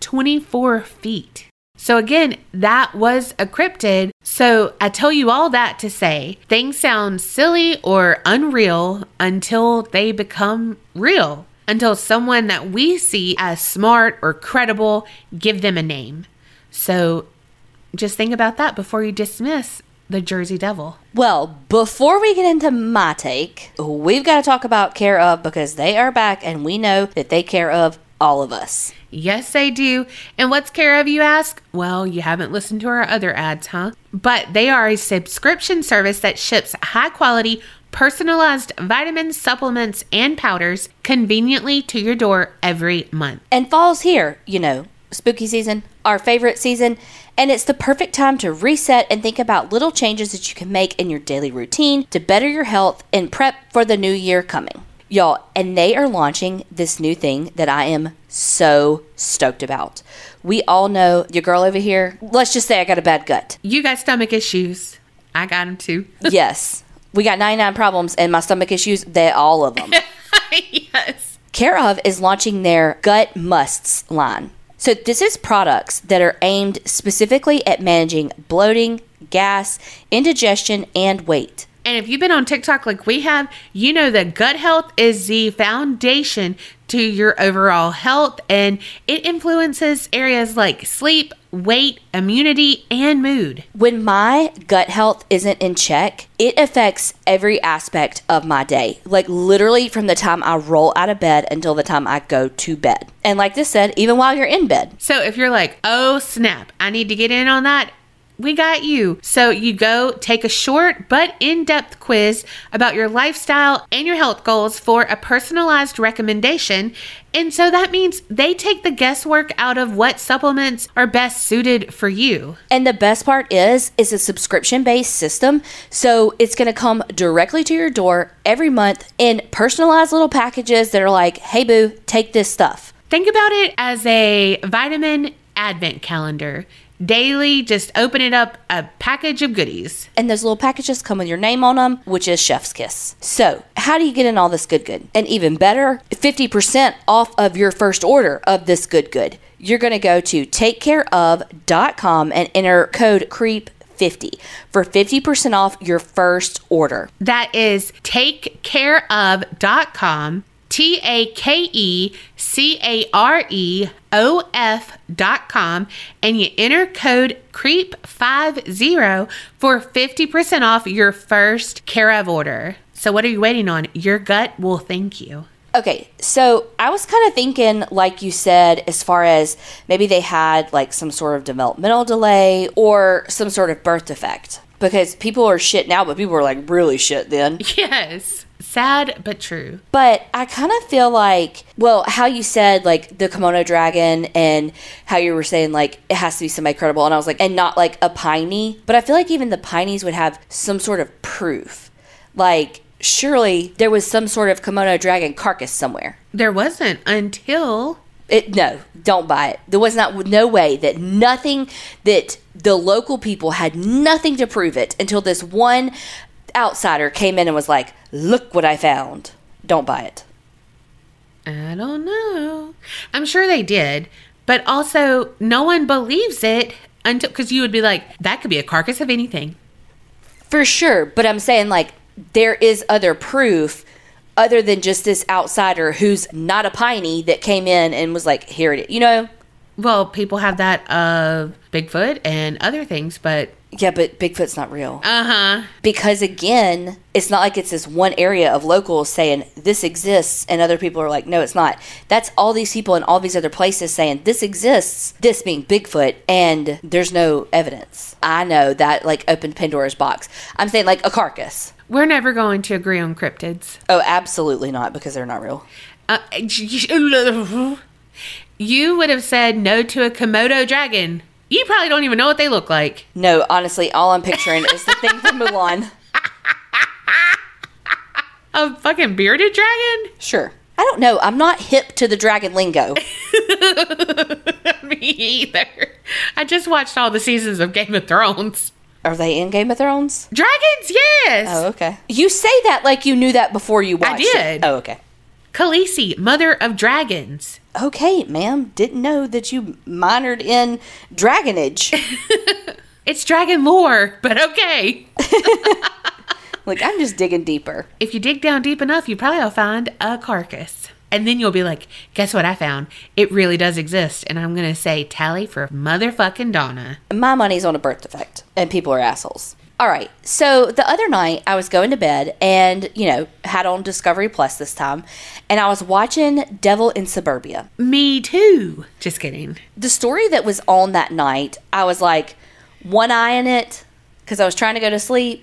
24 feet. So again, that was a cryptid. So I tell you all that to say things sound silly or unreal until they become real. Until someone that we see as smart or credible, give them a name. So just think about that before you dismiss the Jersey Devil. Well, before we get into my take, we've got to talk about Care Of, because they are back and we know that they care of all of us. Yes, they do. And what's Care Of, you ask? Well, you haven't listened to our other ads, huh? But they are a subscription service that ships high quality, personalized vitamins, supplements, and powders conveniently to your door every month. And fall's here, spooky season, our favorite season, and it's the perfect time to reset and think about little changes that you can make in your daily routine to better your health and prep for the new year coming. Y'all, and they are launching this new thing that I am so stoked about. We all know your girl over here, let's just say I got a bad gut. You got stomach issues. I got them too. Yes. We got 99 problems, and my stomach issues, they're all of them. Yes. Care Of is launching their Gut Musts line. So this is products that are aimed specifically at managing bloating, gas, indigestion, and weight. And if you've been on TikTok like we have, you know that gut health is the foundation to your overall health, and it influences areas like sleep, weight, immunity, and mood. When my gut health isn't in check, it affects every aspect of my day. Like literally from the time I roll out of bed until the time I go to bed. And like this said, even while you're in bed. So if you're like, oh snap, I need to get in on that, we got you. So you go take a short but in-depth quiz about your lifestyle and your health goals for a personalized recommendation. And so that means they take the guesswork out of what supplements are best suited for you. And the best part is it's a subscription-based system. So it's going to come directly to your door every month in personalized little packages that are like, hey boo, take this stuff. Think about it as a vitamin advent calendar. Daily, just open it up, a package of goodies. And those little packages come with your name on them, which is Chef's Kiss. So, how do you get in all this good? And even better, 50% off of your first order of this good. You're going to go to takecareof.com and enter code CREEP50 for 50% off your first order. That is takecareof.com. takecareof.com, and you enter code CREEP50 for 50% off your first Care Of order. So what are you waiting on? Your gut will thank you. Okay, so I was kind of thinking, like you said, as far as maybe they had like some sort of developmental delay or some sort of birth defect. because people are shit now, but people were like really shit then. Yes. Sad, but true. But I kind of feel like, well, how you said, like, the kimono dragon and how you were saying, like, it has to be somebody credible. And I was like, and not, like, a piney. But I feel like even the pineys would have some sort of proof. Like, surely there was some sort of kimono dragon carcass somewhere. There wasn't until... No, don't buy it. There was no way that the local people had nothing to prove it until this one outsider came in and was like, look what I found. Don't buy it. I don't know. I'm sure they did, but also no one believes it until, because you would be like, that could be a carcass of anything. For sure, but I'm saying, like, there is other proof other than just this outsider who's not a piney that came in and was like, here it is, you know? Well, people have that of Bigfoot and other things, but... Yeah, but Bigfoot's not real. Uh-huh. Because, again, it's not like it's this one area of locals saying, this exists, and other people are like, no, it's not. That's all these people in all these other places saying, this exists, this being Bigfoot, and there's no evidence. I know that, like, opened Pandora's box. I'm saying, like, a carcass. We're never going to agree on cryptids. Oh, absolutely not, because they're not real. You would have said no to a Komodo dragon. You probably don't even know what they look like. No, honestly, all I'm picturing is the thing from Mulan. A fucking bearded dragon? Sure. I don't know. I'm not hip to the dragon lingo. Me either. I just watched all the seasons of Game of Thrones. Are they in Game of Thrones? Dragons, yes. Oh, okay. You say that like you knew that before you watched it. I did. Oh, okay. Khaleesi, mother of dragons. Okay, ma'am. Didn't know that you minored in dragonage. It's dragon lore, but okay. Like, I'm just digging deeper. If you dig down deep enough, you probably will find a carcass. And then you'll be like, guess what I found? It really does exist. And I'm going to say tally for motherfucking Donna. My money's on a birth defect, and people are assholes. All right, so the other night I was going to bed and, had on Discovery Plus this time, and I was watching Devil in Suburbia. Me too. Just kidding. The story that was on that night, I was like, one eye in it, because I was trying to go to sleep,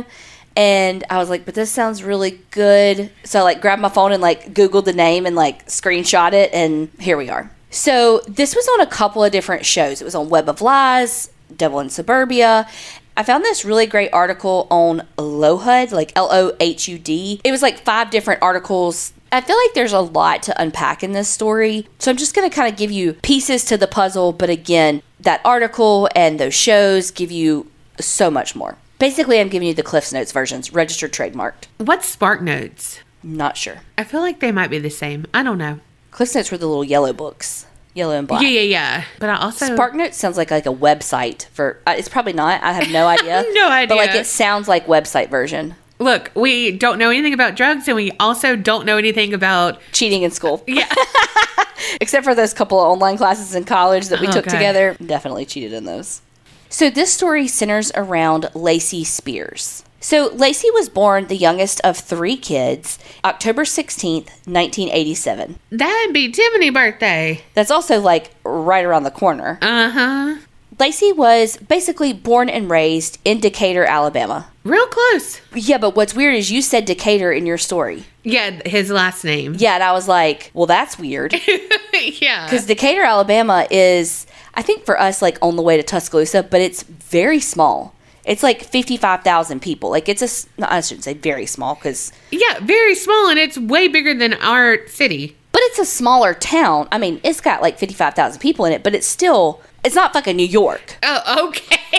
and I was like, but this sounds really good. So I, grabbed my phone and, Googled the name and, screenshot it, and here we are. So this was on a couple of different shows. It was on Web of Lies, Devil in Suburbia. I found this really great article on Lohud, Lohud. It was 5 different articles. I feel like there's a lot to unpack in this story. So I'm just going to kind of give you pieces to the puzzle. But again, that article and those shows give you so much more. Basically, I'm giving you the Cliff's Notes versions, registered, trademarked. What's Spark Notes? Not sure. I feel like they might be the same. I don't know. Cliff's Notes were the little yellow books. Yellow and black. Yeah. But I also... SparkNotes sounds like a website for... it's probably not. I have no idea. No idea. But it sounds like website version. Look, we don't know anything about drugs, and we also don't know anything about... cheating in school. Yeah. Except for those couple of online classes in college that we took together. Definitely cheated in those. So this story centers around Lacey Spears. So Lacey was born the youngest of 3 kids, October 16th, 1987. That'd be Tiffany's birthday. That's also right around the corner. Uh-huh. Lacey was basically born and raised in Decatur, Alabama. Real close. Yeah, but what's weird is you said Decatur in your story. Yeah, his last name. Yeah, and I was like, well, that's weird. Yeah. Because Decatur, Alabama is, I think for us, on the way to Tuscaloosa, but it's very small. It's 55,000 people. I shouldn't say very small because... Yeah, very small, and it's way bigger than our city. But it's a smaller town. I mean, it's got 55,000 people in it, but it's still... It's not fucking New York. Oh,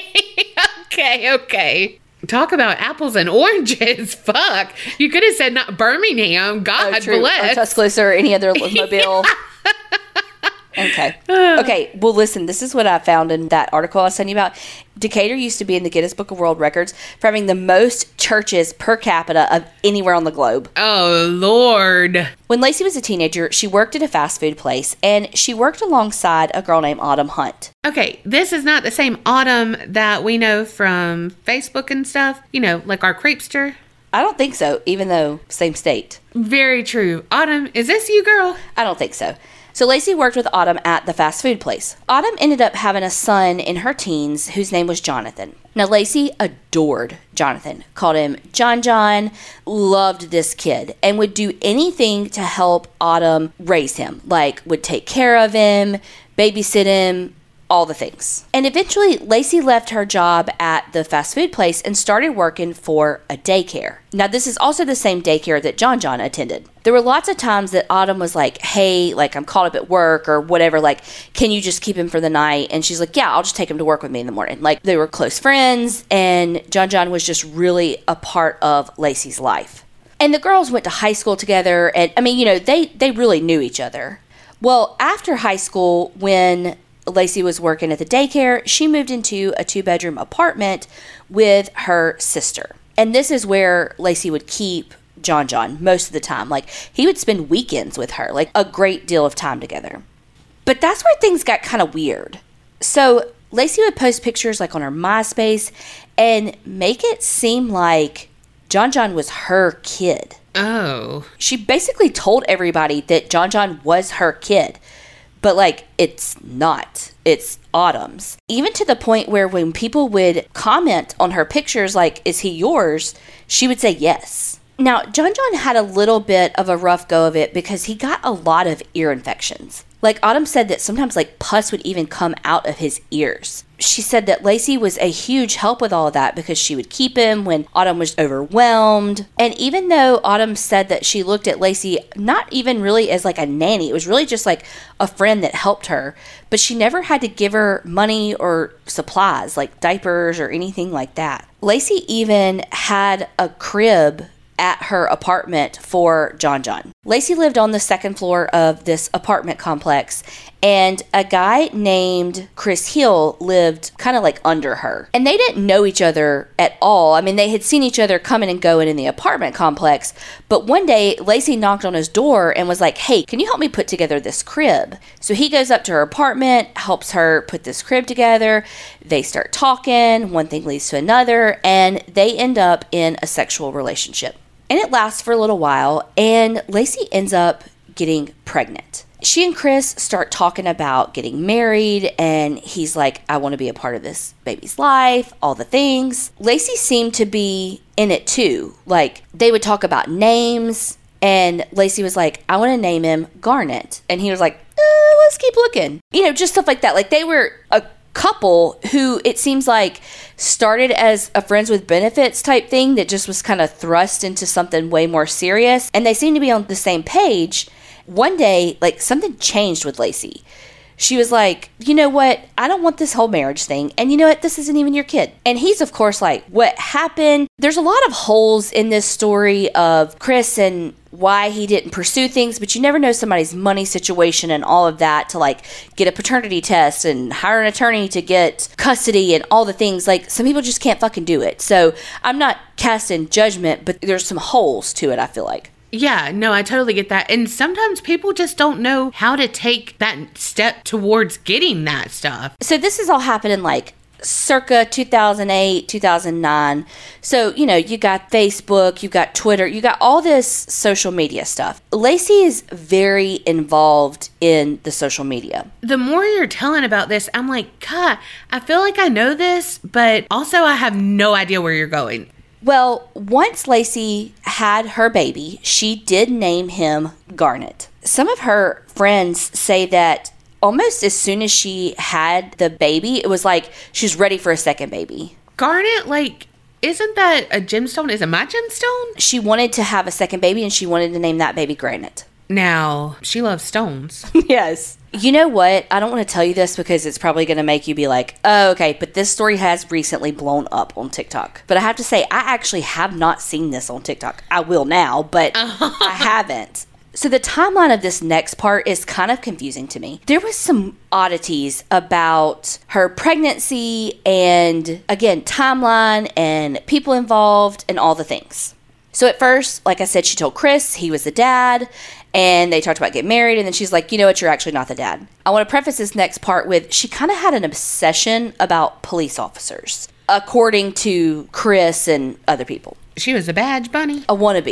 okay. Okay. Talk about apples and oranges. Fuck. You could have said not Birmingham. God bless. Or Tuscaloosa or any other mobile... Okay. Okay. Well, listen, this is what I found in that article I was telling you about. Decatur used to be in the Guinness Book of World Records for having the most churches per capita of anywhere on the globe. Oh, Lord. When Lacey was a teenager, she worked at a fast food place, and she worked alongside a girl named Autumn Hunt. Okay, this is not the same Autumn that we know from Facebook and stuff. Our creepster. I don't think so, even though same state. Very true. Autumn, is this you, girl? I don't think so. So Lacey worked with Autumn at the fast food place. Autumn ended up having a son in her teens whose name was Jonathan. Now, Lacey adored Jonathan, called him John, loved this kid, and would do anything to help Autumn raise him, like would take care of him, babysit him, all the things. And eventually, Lacey left her job at the fast food place and started working for a daycare. Now, this is also the same daycare that John attended. There were lots of times that Autumn was like, hey, like, I'm caught up at work or whatever, like, can you just keep him for the night? And she's like, yeah, I'll just take him to work with me in the morning. Like, they were close friends, and John was just really a part of Lacey's life. And the girls went to high school together, and, I mean, you know, they really knew each other. Well, after high school, when Lacey was working at the daycare, she moved into a 2-bedroom apartment with her sister. And this is where Lacey would keep John most of the time. Like, he would spend weekends with her, like a great deal of time together. But that's where things got kind of weird. So Lacey would post pictures like on her MySpace and make it seem like John was her kid. Oh. She basically told everybody that John was her kid. But, like, it's not. It's Autumn's. Even to the point where when people would comment on her pictures, like, is he yours? She would say yes. Now, John had a little bit of a rough go of it because he got a lot of ear infections. Like, Autumn said that sometimes, like, pus would even come out of his ears. She said that Lacey was a huge help with all of that because she would keep him when Autumn was overwhelmed. And even though Autumn said that she looked at Lacey not even really as like a nanny, it was really just like a friend that helped her, but she never had to give her money or supplies like diapers or anything like that. Lacey even had a crib at her apartment for John. Lacey lived on the second floor of this apartment complex, and a guy named Chris Hill lived kind of like under her. And they didn't know each other at all. I mean, they had seen each other coming and going in the apartment complex, but one day Lacey knocked on his door and was like, hey, can you help me put together this crib? So he goes up to her apartment, helps her put this crib together. They start talking, one thing leads to another, and they end up in a sexual relationship. And it lasts for a little while, and Lacey ends up getting pregnant. She and Chris start talking about getting married, and he's like, I want to be a part of this baby's life, all the things. Lacey seemed to be in it too. Like, they would talk about names, and Lacey was like, I want to name him Garnet. And he was like, let's keep looking. You know, just stuff like that. Like, they were a couple who it seems like started as a friends with benefits type thing that just was kind of thrust into something way more serious, and they seem to be on the same page. One day, like, something changed with Lacey. She was like, you know what? I don't want this whole marriage thing. And you know what? This isn't even your kid. And he's, of course, like, what happened? There's a lot of holes in this story of Chris and why he didn't pursue things, but you never know somebody's money situation and all of that to, like, get a paternity test and hire an attorney to get custody and all the things. Like, some people just can't fucking do it. So I'm not casting judgment, but there's some holes to it, I feel like. Yeah, no, I totally get that. And sometimes people just don't know how to take that step towards getting that stuff. So this is all happening like circa 2008, 2009. So, you know, you got Facebook, you got Twitter, you got all this social media stuff. Lacey is very involved in the social media. The more you're telling about this, I'm like, God, I feel like I know this, but also I have no idea where you're going. Well, once Lacey had her baby, she did name him Garnet. Some of her friends say that almost as soon as she had the baby, it was like she's ready for a second baby. Garnet, like, isn't that a gemstone? Is it my gemstone? She wanted to have a second baby, and she wanted to name that baby Garnet. Now, she loves stones. Yes. You know what? I don't want to tell you this because it's probably going to make you be like, oh, okay, but this story has recently blown up on TikTok. But I have to say, I actually have not seen this on TikTok. I will now, but I haven't. So the timeline of this next part is kind of confusing to me. There was some oddities about her pregnancy and, again, timeline and people involved and all the things. So at first, like I said, she told Chris he was the dad, and they talked about getting married, and then she's like, you know what, you're actually not the dad. I want to preface this next part with she kind of had an obsession about police officers, according to Chris and other people. She was a badge bunny. A wannabe.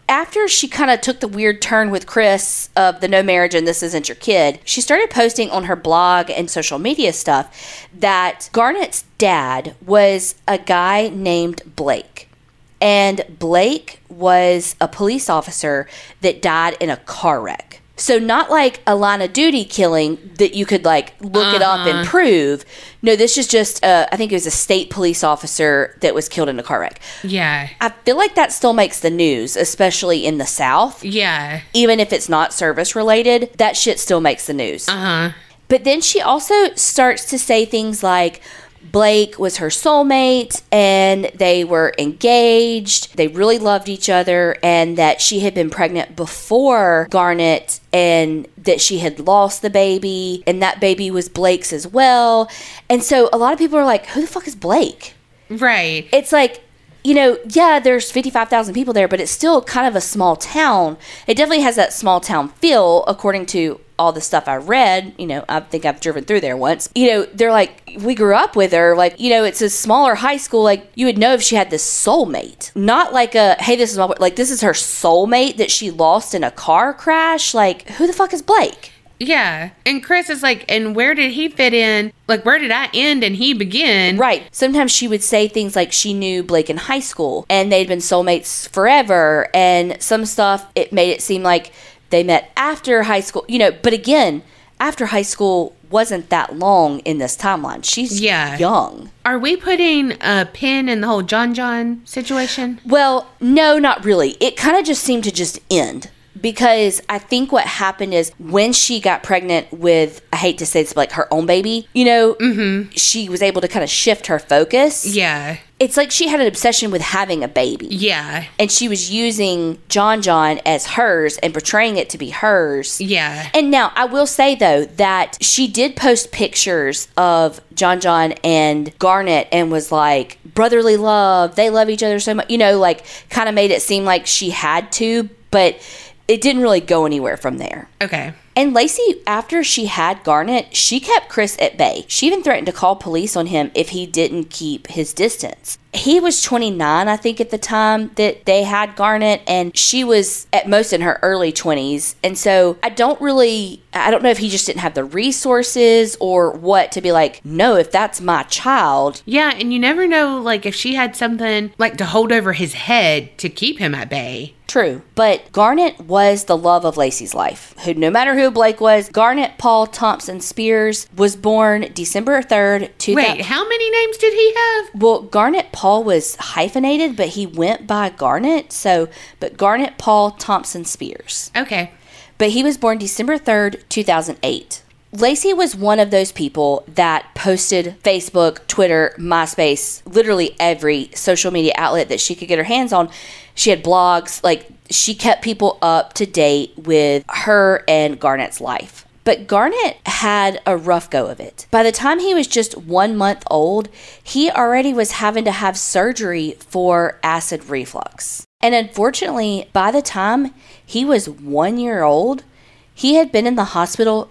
after she kind of took the weird turn with Chris of the no marriage and this isn't your kid, she started posting on her blog and social media stuff that Garnett's dad was a guy named Blake. And Blake was a police officer that died in a car wreck. So not like a line of duty killing that you could like look it up and prove. No, this is just, I think it was a state police officer that was killed in a car wreck. Yeah. I feel like that still makes the news, especially in the South. Yeah. Even if it's not service related, that shit still makes the news. But then she also starts to say things like, Blake was her soulmate and they were engaged. They really loved each other, and that she had been pregnant before Garnett and that she had lost the baby and that baby was Blake's as well. And so a lot of people are like, who the fuck is Blake? Right. It's like, you know, yeah, there's 55,000 people there, but it's still kind of a small town. It definitely has that small town feel, according to all the stuff I read. You know, I think I've driven through there once. You know, they're like, we grew up with her. Like, you know, it's a smaller high school. Like, you would know if she had this soulmate. Not like a, hey, this is my, like, this is her soulmate that she lost in a car crash. Like, who the fuck is Blake? Yeah. And Chris is like, and where did he fit in? Like, where did I end and he begin? Right. Sometimes she would say things like she knew Blake in high school and they'd been soulmates forever. And some stuff, it made it seem like they met after high school. You know, but again, after high school wasn't that long in this timeline. She's young. Are we putting a pin in the whole John situation? Well, no, not really. It kind of just seemed to just end. Because I think what happened is when she got pregnant with, I hate to say this, but like her own baby, you know, she was able to kind of shift her focus. Yeah. It's like she had an obsession with having a baby. Yeah. And she was using John as hers and portraying it to be hers. Yeah. And now I will say though that she did post pictures of John and Garnett and was like, brotherly love, they love each other so much, you know, like kind of made it seem like she had to, but it didn't really go anywhere from there. Okay. And Lacey, after she had Garnett, she kept Chris at bay. She even threatened to call police on him if he didn't keep his distance. He was 29, I think, at the time that they had Garnett, and she was at most in her early 20s. And so I don't know if he just didn't have the resources or what to be like, no, if that's my child. Yeah, and you never know, like, if she had something, like, to hold over his head to keep him at bay. True. But Garnett was the love of Lacey's life. Who, no matter who Blake was, Garnett Paul Thompson Spears was born December 3rd, 2000. Wait, how many names did he have? Well, Garnett Paul was hyphenated, but he went by Garnett. But Garnett Paul Thompson Spears. Okay. But he was born December 3rd, 2008. Lacey was one of those people that posted Facebook, Twitter, MySpace, literally every social media outlet that she could get her hands on. She had blogs, like she kept people up to date with her and Garnett's life. But Garnett had a rough go of it. By the time he was just 1 month old, he already was having to have surgery for acid reflux. And unfortunately, by the time he was 1 year old, he had been in the hospital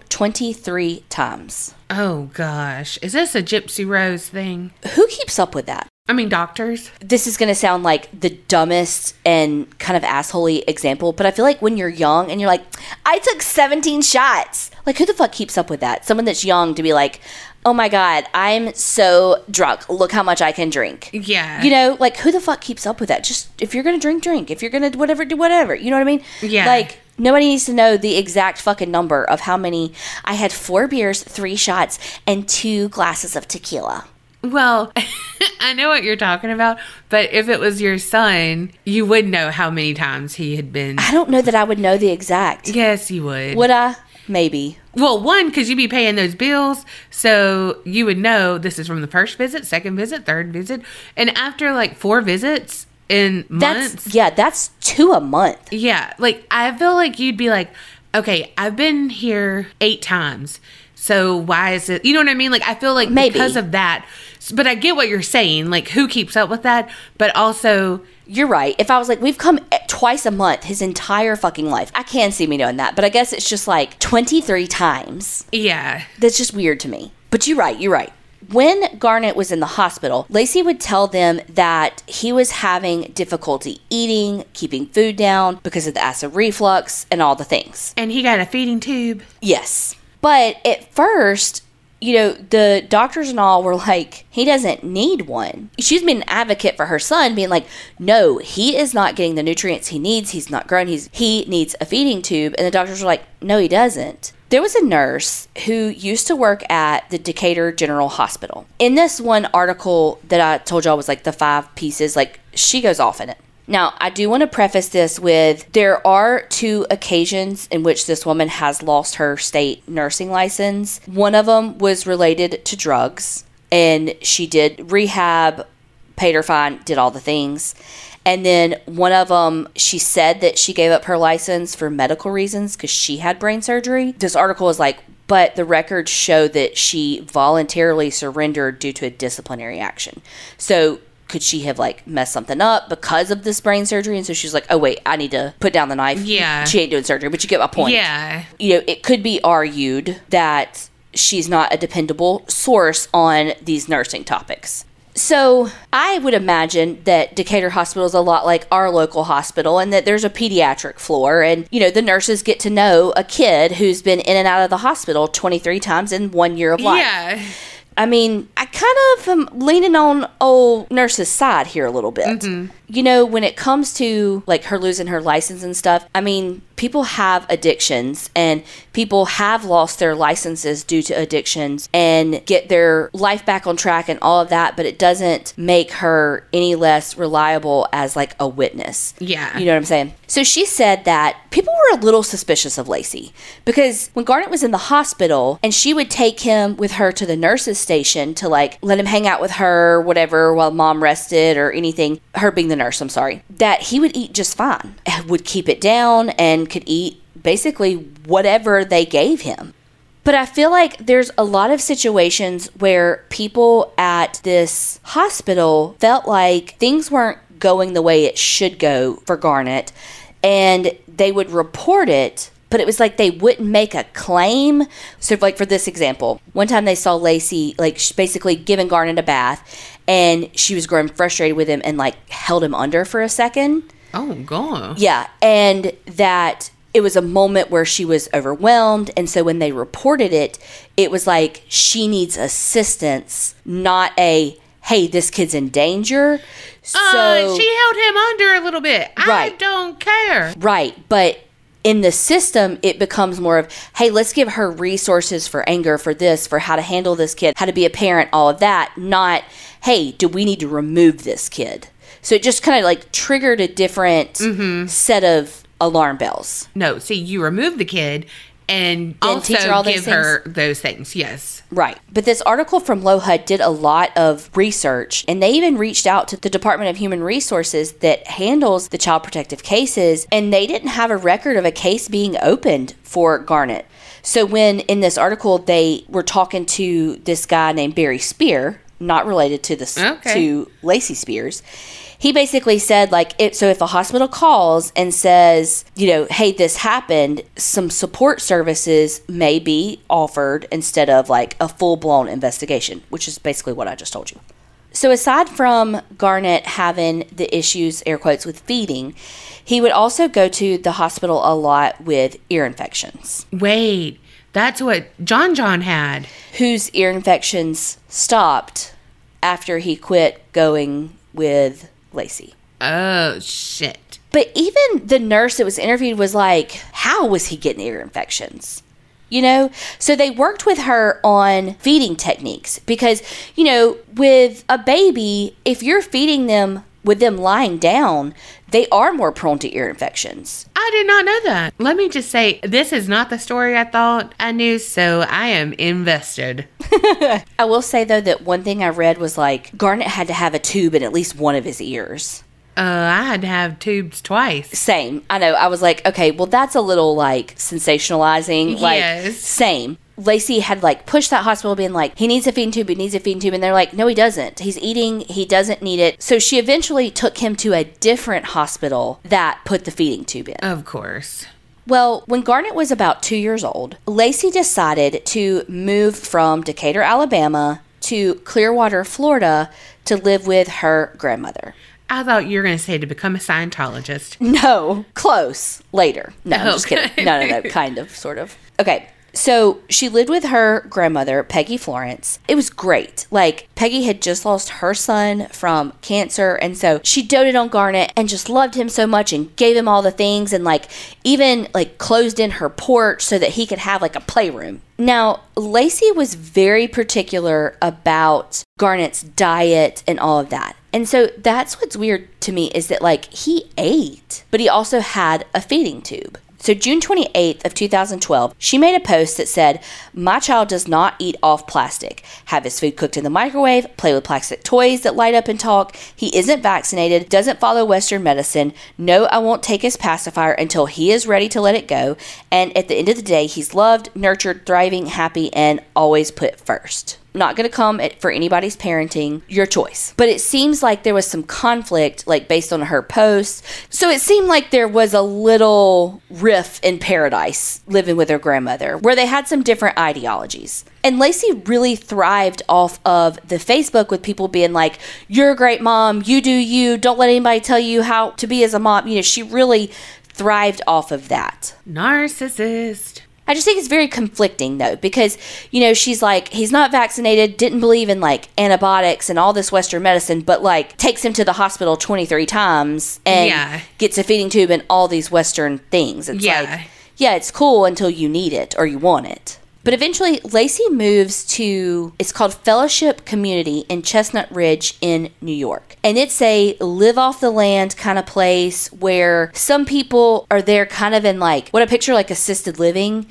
23 times. Oh, gosh. Is this a Gypsy Rose thing? Who keeps up with that? I mean, doctors. This is going to sound like the dumbest and kind of assholey example, but I feel like when you're young and you're like, I took 17 shots. Like, who the fuck keeps up with that? Someone that's young to be like, oh my God, I'm so drunk. Look how much I can drink. Yeah. You know, like, who the fuck keeps up with that? Just, if you're going to drink. If you're going to do whatever. You know what I mean? Yeah. Like, nobody needs to know the exact fucking number of how many. I had 4 beers, 3 shots, and 2 glasses of tequila. Well, I know what you're talking about, but if it was your son, you would know how many times he had been. I don't know that I would know the exact. Yes, you would. Would I? Maybe. Well, one, because you'd be paying those bills, so you would know this is from the first visit, second visit, third visit, and after like 4 visits in months. That's 2 a month. Yeah, like I feel like you'd be like, okay, I've been here 8 times, so why is it? You know what I mean? Like I feel like maybe because of that. But I get what you're saying. Like who keeps up with that? But also, you're right. If I was like, we've come twice a month his entire fucking life, I can see me doing that. But I guess it's just like 23 times. Yeah. That's just weird to me. But you're right. when Garnet was in the hospital, Lacey would tell them that he was having difficulty eating, keeping food down because of the acid reflux and all the things. And he got a feeding tube. Yes. But at first, the doctors and all were like, he doesn't need one. She's been an advocate for her son, being like, no, he is not getting the nutrients he needs. He's not growing. He needs a feeding tube. And the doctors were like, no, he doesn't. There was a nurse who used to work at the Decatur General Hospital. In this one article that I told y'all was like the 5 pieces, like she goes off in it. Now, I do want to preface this with there are 2 occasions in which this woman has lost her state nursing license. One of them was related to drugs, and she did rehab, paid her fine, did all the things. And then one of them, she said that she gave up her license for medical reasons because she had brain surgery. This article is like, but the records show that she voluntarily surrendered due to a disciplinary action. So could she have messed something up because of this brain surgery? And so she's like, oh, wait, I need to put down the knife. Yeah. She ain't doing surgery, but you get my point. Yeah. It could be argued that she's not a dependable source on these nursing topics. So I would imagine that Decatur Hospital is a lot like our local hospital and that there's a pediatric floor and, the nurses get to know a kid who's been in and out of the hospital 23 times in 1 year of life. Yeah. I mean, I kind of am leaning on old nurse's side here a little bit. Mm-hmm. When it comes to her losing her license and stuff, I mean, people have addictions and people have lost their licenses due to addictions and get their life back on track and all of that, but it doesn't make her any less reliable as a witness. Yeah. You know what I'm saying? So she said that people were a little suspicious of Lacey because when Garnet was in the hospital and she would take him with her to the nurse's station to let him hang out with her, whatever, while mom rested or anything, her being the nurse, I'm sorry, that he would eat just fine, would keep it down and could eat basically whatever they gave him. But I feel like there's a lot of situations where people at this hospital felt like things weren't going the way it should go for Garnet, and they would report it, but it was like they wouldn't make a claim. So for this example, one time they saw Lacey basically giving Garnet a bath, and she was growing frustrated with him and held him under for a second. Oh, God. Yeah, and that it was a moment where she was overwhelmed, and so when they reported it, it was like she needs assistance, not a, hey, this kid's in danger. So she held him under a little bit. Right. I don't care. Right, but in the system, it becomes more of, hey, let's give her resources for anger, for this, for how to handle this kid, how to be a parent, all of that, not, hey, do we need to remove this kid? So it just kind of triggered a different set of alarm bells. No, see, you remove the kid and also teach her all those give her those things. Yes. Right. But this article from LOHUD did a lot of research, and they even reached out to the Department of Human Resources that handles the child protective cases, and they didn't have a record of a case being opened for Garnet. So when in this article they were talking to this guy named Barry Spear, not related to this to Lacey Spears, he basically said, so if a hospital calls and says, hey, this happened, some support services may be offered instead of a full-blown investigation, which is basically what I just told you. So aside from Garnet having the issues, air quotes, with feeding, he would also go to the hospital a lot with ear infections. Wait, that's what John had. Whose ear infections stopped after he quit going with Lacey. Oh, shit. But even the nurse that was interviewed was like, how was he getting ear infections? So they worked with her on feeding techniques because, with a baby, if you're feeding them with them lying down, they are more prone to ear infections. I did not know that. Let me just say, this is not the story I thought I knew, so I am invested. I will say, though, that one thing I read was Garnet had to have a tube in at least one of his ears. I had to have tubes twice. Same. I know. I was like, okay, well, that's a little sensationalizing. Yes. Same. Lacey had pushed that hospital being he needs a feeding tube, and they're like, no, he doesn't. He's eating, he doesn't need it. So she eventually took him to a different hospital that put the feeding tube in. Of course. Well, when Garnet was about 2 years old, Lacey decided to move from Decatur, Alabama to Clearwater, Florida to live with her grandmother. I thought you were going to say to become a Scientologist. No, close. Later. No, I'm just Okay. kidding. No, kind of, sort of. Okay. So she lived with her grandmother, Peggy Florence. It was great. Like, Peggy had just lost her son from cancer, and so she doted on Garnet and just loved him so much and gave him all the things and, like, even, like, closed in her porch so that he could have, like, a playroom. Now, Lacey was very particular about Garnet's diet and all of that. And so that's what's weird to me is that, like, he ate, but he also had a feeding tube. So June 28th of 2012, she made a post that said, "My child does not eat off plastic, have his food cooked in the microwave, play with plastic toys that light up and talk. He isn't vaccinated, doesn't follow Western medicine. No, I won't take his pacifier until he is ready to let it go. And at the end of the day, he's loved, nurtured, thriving, happy, and always put first. Not going to come for anybody's parenting, your choice." But it seems like there was some conflict, like based on her post. So it seemed like there was a little rift in paradise living with her grandmother, where they had some different ideologies. And Lacey really thrived off of the Facebook with people being like, "You're a great mom, you do you, don't let anybody tell you how to be as a mom." You know, she really thrived off of that. Narcissist. I just think it's very conflicting, though, because, you know, she's like, he's not vaccinated, didn't believe in, like, antibiotics and all this Western medicine, but, like, takes him to the hospital 23 times and gets a feeding tube and all these Western things. It's like, yeah, it's cool until you need it or you want it. But eventually, Lacey moves to, it's called Fellowship Community in Chestnut Ridge in New York. And it's a live off the land kind of place where some people are there kind of in like, what I picture like assisted living,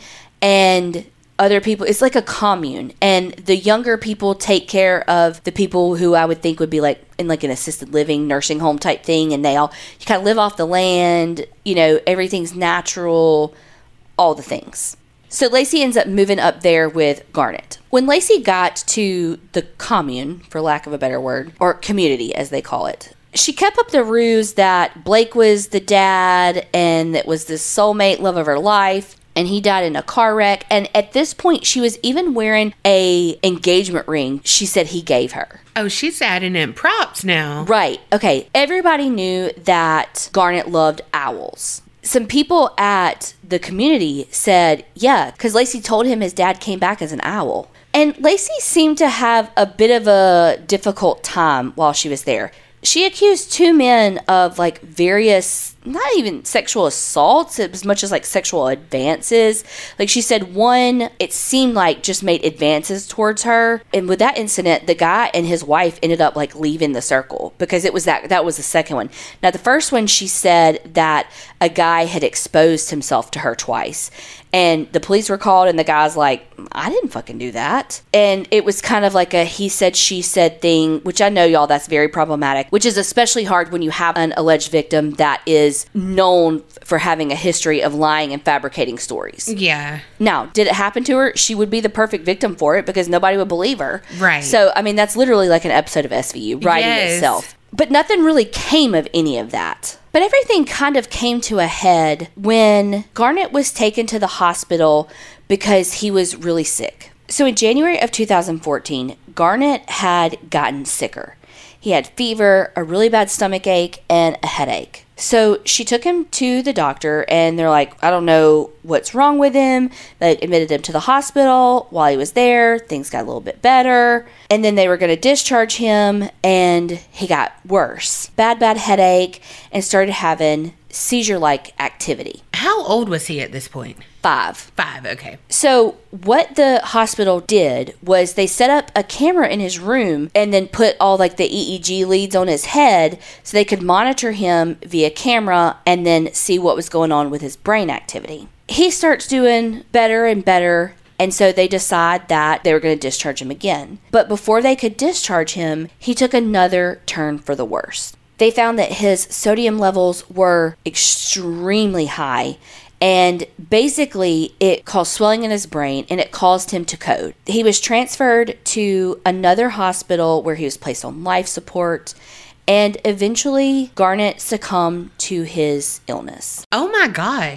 and other people, it's like a commune. And the younger people take care of the people who I would think would be like in like an assisted living, nursing home type thing. And they all, you kind of live off the land, you know, everything's natural, all the things. So Lacey ends up moving up there with Garnet. When Lacey got to the commune, for lack of a better word, or community as they call it, she kept up the ruse that Blake was the dad and that was the soulmate love of her life, and he died in a car wreck. And at this point, she was even wearing a engagement ring she said he gave her. Oh, she's adding in props now. Right. Okay. Everybody knew that Garnet loved owls. Some people at the community said, yeah, because Lacey told him his dad came back as an owl. And Lacey seemed to have a bit of a difficult time while she was there. She accused two men of like various, not even sexual assaults, as much as like sexual advances. Like she said one, it seemed like just made advances towards her. And with that incident, the guy and his wife ended up like leaving the circle because it was that was the second one. Now the first one, she said that a guy had exposed himself to her twice. And the police were called and the guy's like, I didn't fucking do that. And it was kind of like a he said, she said thing, which I know, y'all, that's very problematic, which is especially hard when you have an alleged victim that is known for having a history of lying and fabricating stories. Yeah. Now, did it happen to her? She would be the perfect victim for it because nobody would believe her. Right. So, I mean, that's literally like an episode of SVU writing itself. But nothing really came of any of that. But everything kind of came to a head when Garnet was taken to the hospital because he was really sick. So in January of 2014, Garnet had gotten sicker. He had fever, a really bad stomach ache, and a headache. So she took him to the doctor, and they're like, I don't know what's wrong with him. They admitted him to the hospital. While he was there, things got a little bit better. And then they were going to discharge him, and he got worse. Bad headache, and started having seizure-like activity. How old was he at this point? 5. 5, okay. So what the hospital did was they set up a camera in his room and then put all like the EEG leads on his head so they could monitor him via camera and then see what was going on with his brain activity. He starts doing better and better, and so they decide that they were going to discharge him again. But before they could discharge him, he took another turn for the worse. They found that his sodium levels were extremely high, and basically it caused swelling in his brain and it caused him to code. He was transferred to another hospital where he was placed on life support, and eventually Garnet succumbed to his illness. Oh my gosh.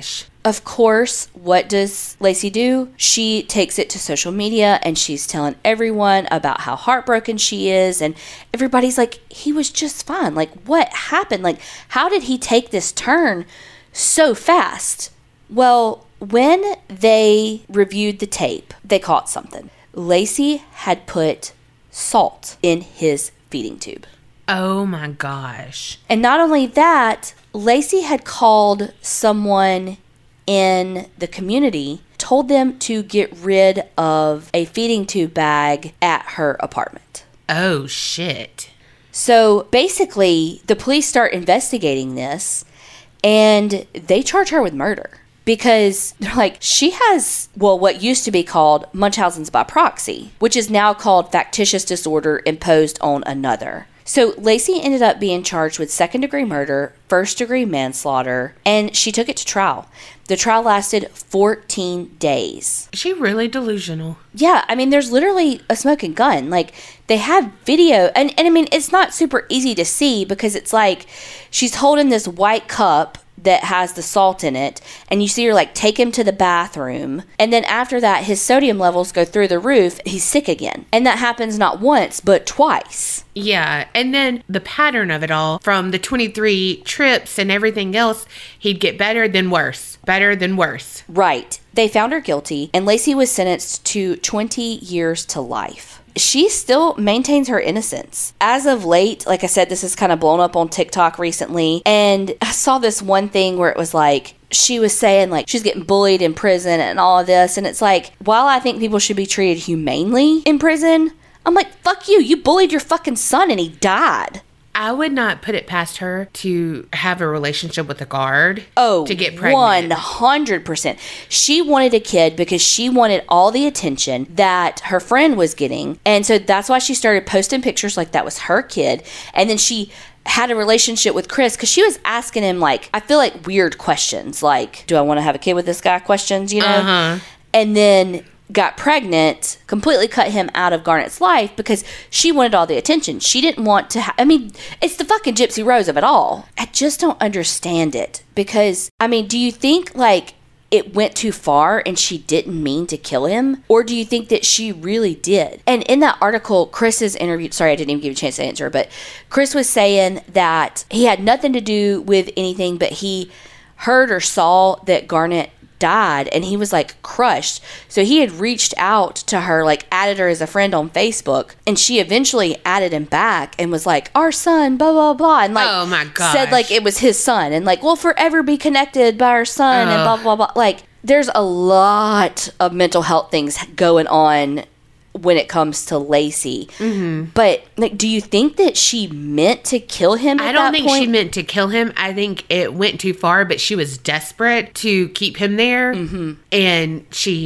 of course, what does Lacey do? She takes it to social media and she's telling everyone about how heartbroken she is. And everybody's like, he was just fine. Like, what happened? Like, how did he take this turn so fast? Well, when they reviewed the tape, they caught something. Lacey had put salt in his feeding tube. Oh my gosh. And not only that, Lacey had called someone in the community, told them to get rid of a feeding tube bag at her apartment. Oh, shit. So basically, the police start investigating this, and they charge her with murder. Because they're like, she has, well, what used to be called Munchausen's by proxy, which is now called factitious disorder imposed on another. So Lacey ended up being charged with second-degree murder, first-degree manslaughter, and she took it to trial. The trial lasted 14 days. Is she really delusional? Yeah, I mean, there's literally a smoking gun. Like, they have video, and I mean, it's not super easy to see because it's like she's holding this white cup that has the salt in it, and you see her like take him to the bathroom, and then after that his sodium levels go through the roof. He's sick again, and that happens not once but twice. Yeah, and then the pattern of it all, from the 23 trips and everything else, he'd get better then worse, better than worse. Right. They found her guilty, and Lacey was sentenced to 20 years to life. She still maintains her innocence. As of late, like I said, this is kind of blown up on TikTok recently, and I saw this one thing where it was like, she was saying like she's getting bullied in prison and all of this, and it's like, while I think people should be treated humanely in prison, I'm like, fuck you, you bullied your fucking son and he died. I would not put it past her to have a relationship with a guard. Oh, to get pregnant. 100%. She wanted a kid because she wanted all the attention that her friend was getting. And so that's why she started posting pictures like that was her kid. And then she had a relationship with Chris because she was asking him, like, I feel like weird questions. Like, do I want to have a kid with this guy questions, you know? Uh-huh. And then got pregnant, completely cut him out of Garnett's life because she wanted all the attention. She didn't want to I mean, it's the fucking Gypsy Rose of it all. I just don't understand it because, I mean, do you think, like, it went too far and she didn't mean to kill him? Or do you think that she really did? And in that article, Chris's interview, sorry, I didn't even give you a chance to answer, but Chris was saying that he had nothing to do with anything, but he heard or saw that Garnett died and he was like crushed. So he had reached out to her, like added her as a friend on Facebook, and she eventually added him back and was like, our son, blah blah blah, and like, oh my god, said like it was his son and like, we'll forever be connected by our son and blah blah blah. Like, there's a lot of mental health things going on when it comes to Lacey. Mm-hmm. But like, do you think that she meant to kill him at I don't think point? she meant to kill him. I think it went too far, but she was desperate to keep him there. Mm-hmm. And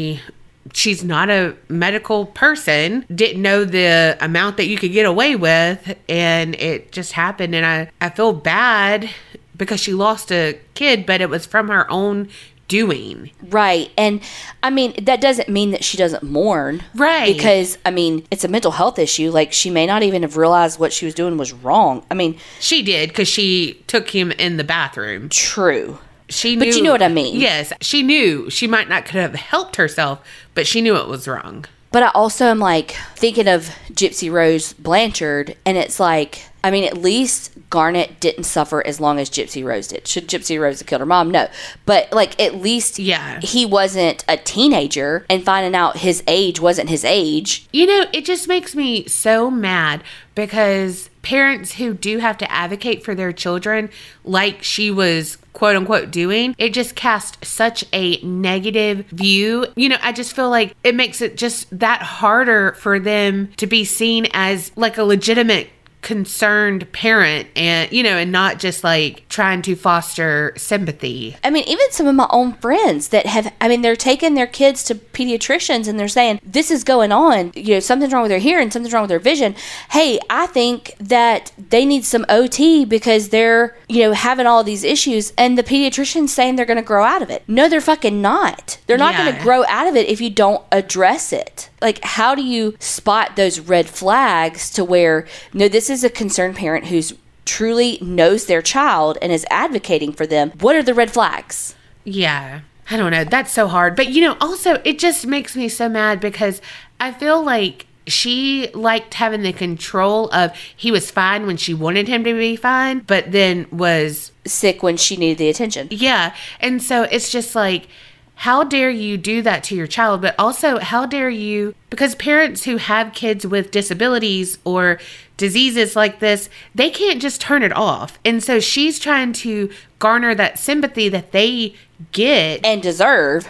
she's not a medical person, didn't know the amount that you could get away with, and it just happened. And I feel bad because she lost a kid, but it was from her own doing. Right. And I mean, that doesn't mean that she doesn't mourn. Right. Because, I mean, it's a mental health issue. Like, she may not even have realized what she was doing was wrong. I mean, she did because she took him in the bathroom. True. She knew. But you know what I mean. Yes. She knew she might not could have helped herself, but she knew it was wrong. But I also am like thinking of Gypsy Rose Blanchard, and it's like, I mean, at least Garnett didn't suffer as long as Gypsy Rose did. Should Gypsy Rose have killed her mom? No. But, like, at least he wasn't a teenager and finding out his age wasn't his age. You know, it just makes me so mad because parents who do have to advocate for their children, like she was quote unquote doing, it just casts such a negative view. You know, I just feel like it makes it just that harder for them to be seen as like a legitimate concerned parent, and you know, and not just like trying to foster sympathy. I mean, even some of my own friends that have, I mean, they're taking their kids to pediatricians and they're saying, this is going on, you know, something's wrong with their hearing, something's wrong with their vision. Hey, I think that they need some OT because they're, you know, having all these issues, and the pediatrician's saying they're going to grow out of it. No, they're fucking not. They're not going to grow out of it if you don't address it. Like, how do you spot those red flags to where, no, this is a concerned parent who's truly knows their child and is advocating for them? What are the red flags? Yeah. I don't know. That's so hard. But, also, it just makes me so mad because I feel like she liked having the control of he was fine when she wanted him to be fine, but then was sick when she needed the attention. Yeah. And so it's just like, how dare you do that to your child? But also, how dare you? Because parents who have kids with disabilities or diseases like this, they can't just turn it off. And so she's trying to garner that sympathy that they get. And deserve,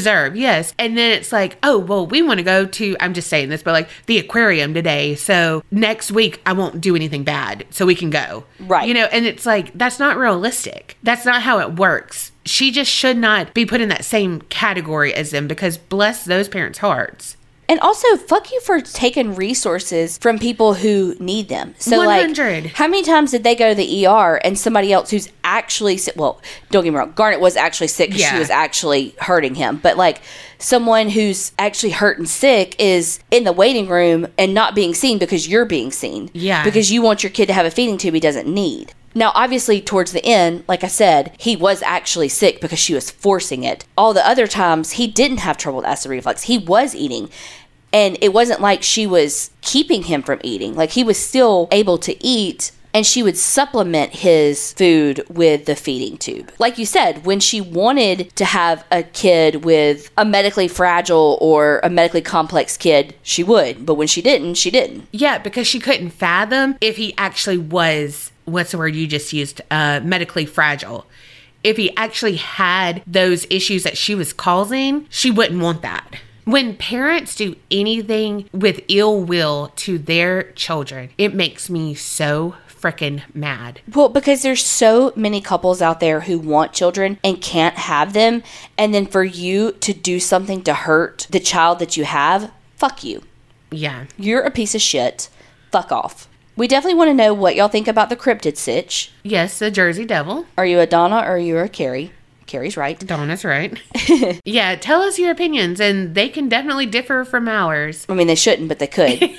yes. And then it's like, oh, well, we want to go to, I'm just saying this, but like the aquarium today. So next week, I won't do anything bad. So we can go. Right. And it's like, that's not realistic. That's not how it works. She just should not be put in that same category as them because bless those parents' hearts. And also, fuck you for taking resources from people who need them. So, 100. like, how many times did they go to the ER and somebody else who's actually sick? Well, don't get me wrong. Garnet was actually sick because she was actually hurting him. But, like, someone who's actually hurt and sick is in the waiting room and not being seen because you're being seen. Yeah. Because you want your kid to have a feeding tube he doesn't need. Now, obviously, towards the end, like I said, he was actually sick because she was forcing it. All the other times, he didn't have trouble with acid reflux. He was eating. And it wasn't like she was keeping him from eating. Like, he was still able to eat, and she would supplement his food with the feeding tube. Like you said, when she wanted to have a kid with a medically fragile or a medically complex kid, she would. But when she didn't, she didn't. Yeah, because she couldn't fathom if he actually was, what's the word you just used, medically fragile. If he actually had those issues that she was causing, she wouldn't want that. When parents do anything with ill will to their children, it makes me so freaking mad. Well, because there's so many couples out there who want children and can't have them. And then for you to do something to hurt the child that you have, fuck you. Yeah. You're a piece of shit. Fuck off. We definitely want to know what y'all think about the cryptid sitch. Yes, the Jersey Devil. Are you a Donna or are you a Carrie? Carrie's right. Donna's right. Yeah, tell us your opinions, and they can definitely differ from ours. I mean, they shouldn't, but they could.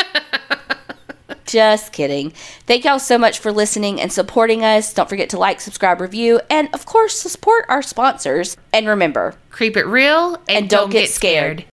Just kidding. Thank y'all so much for listening and supporting us. Don't forget to like, subscribe, review, and of course, support our sponsors. And remember, Creep it real and don't get scared.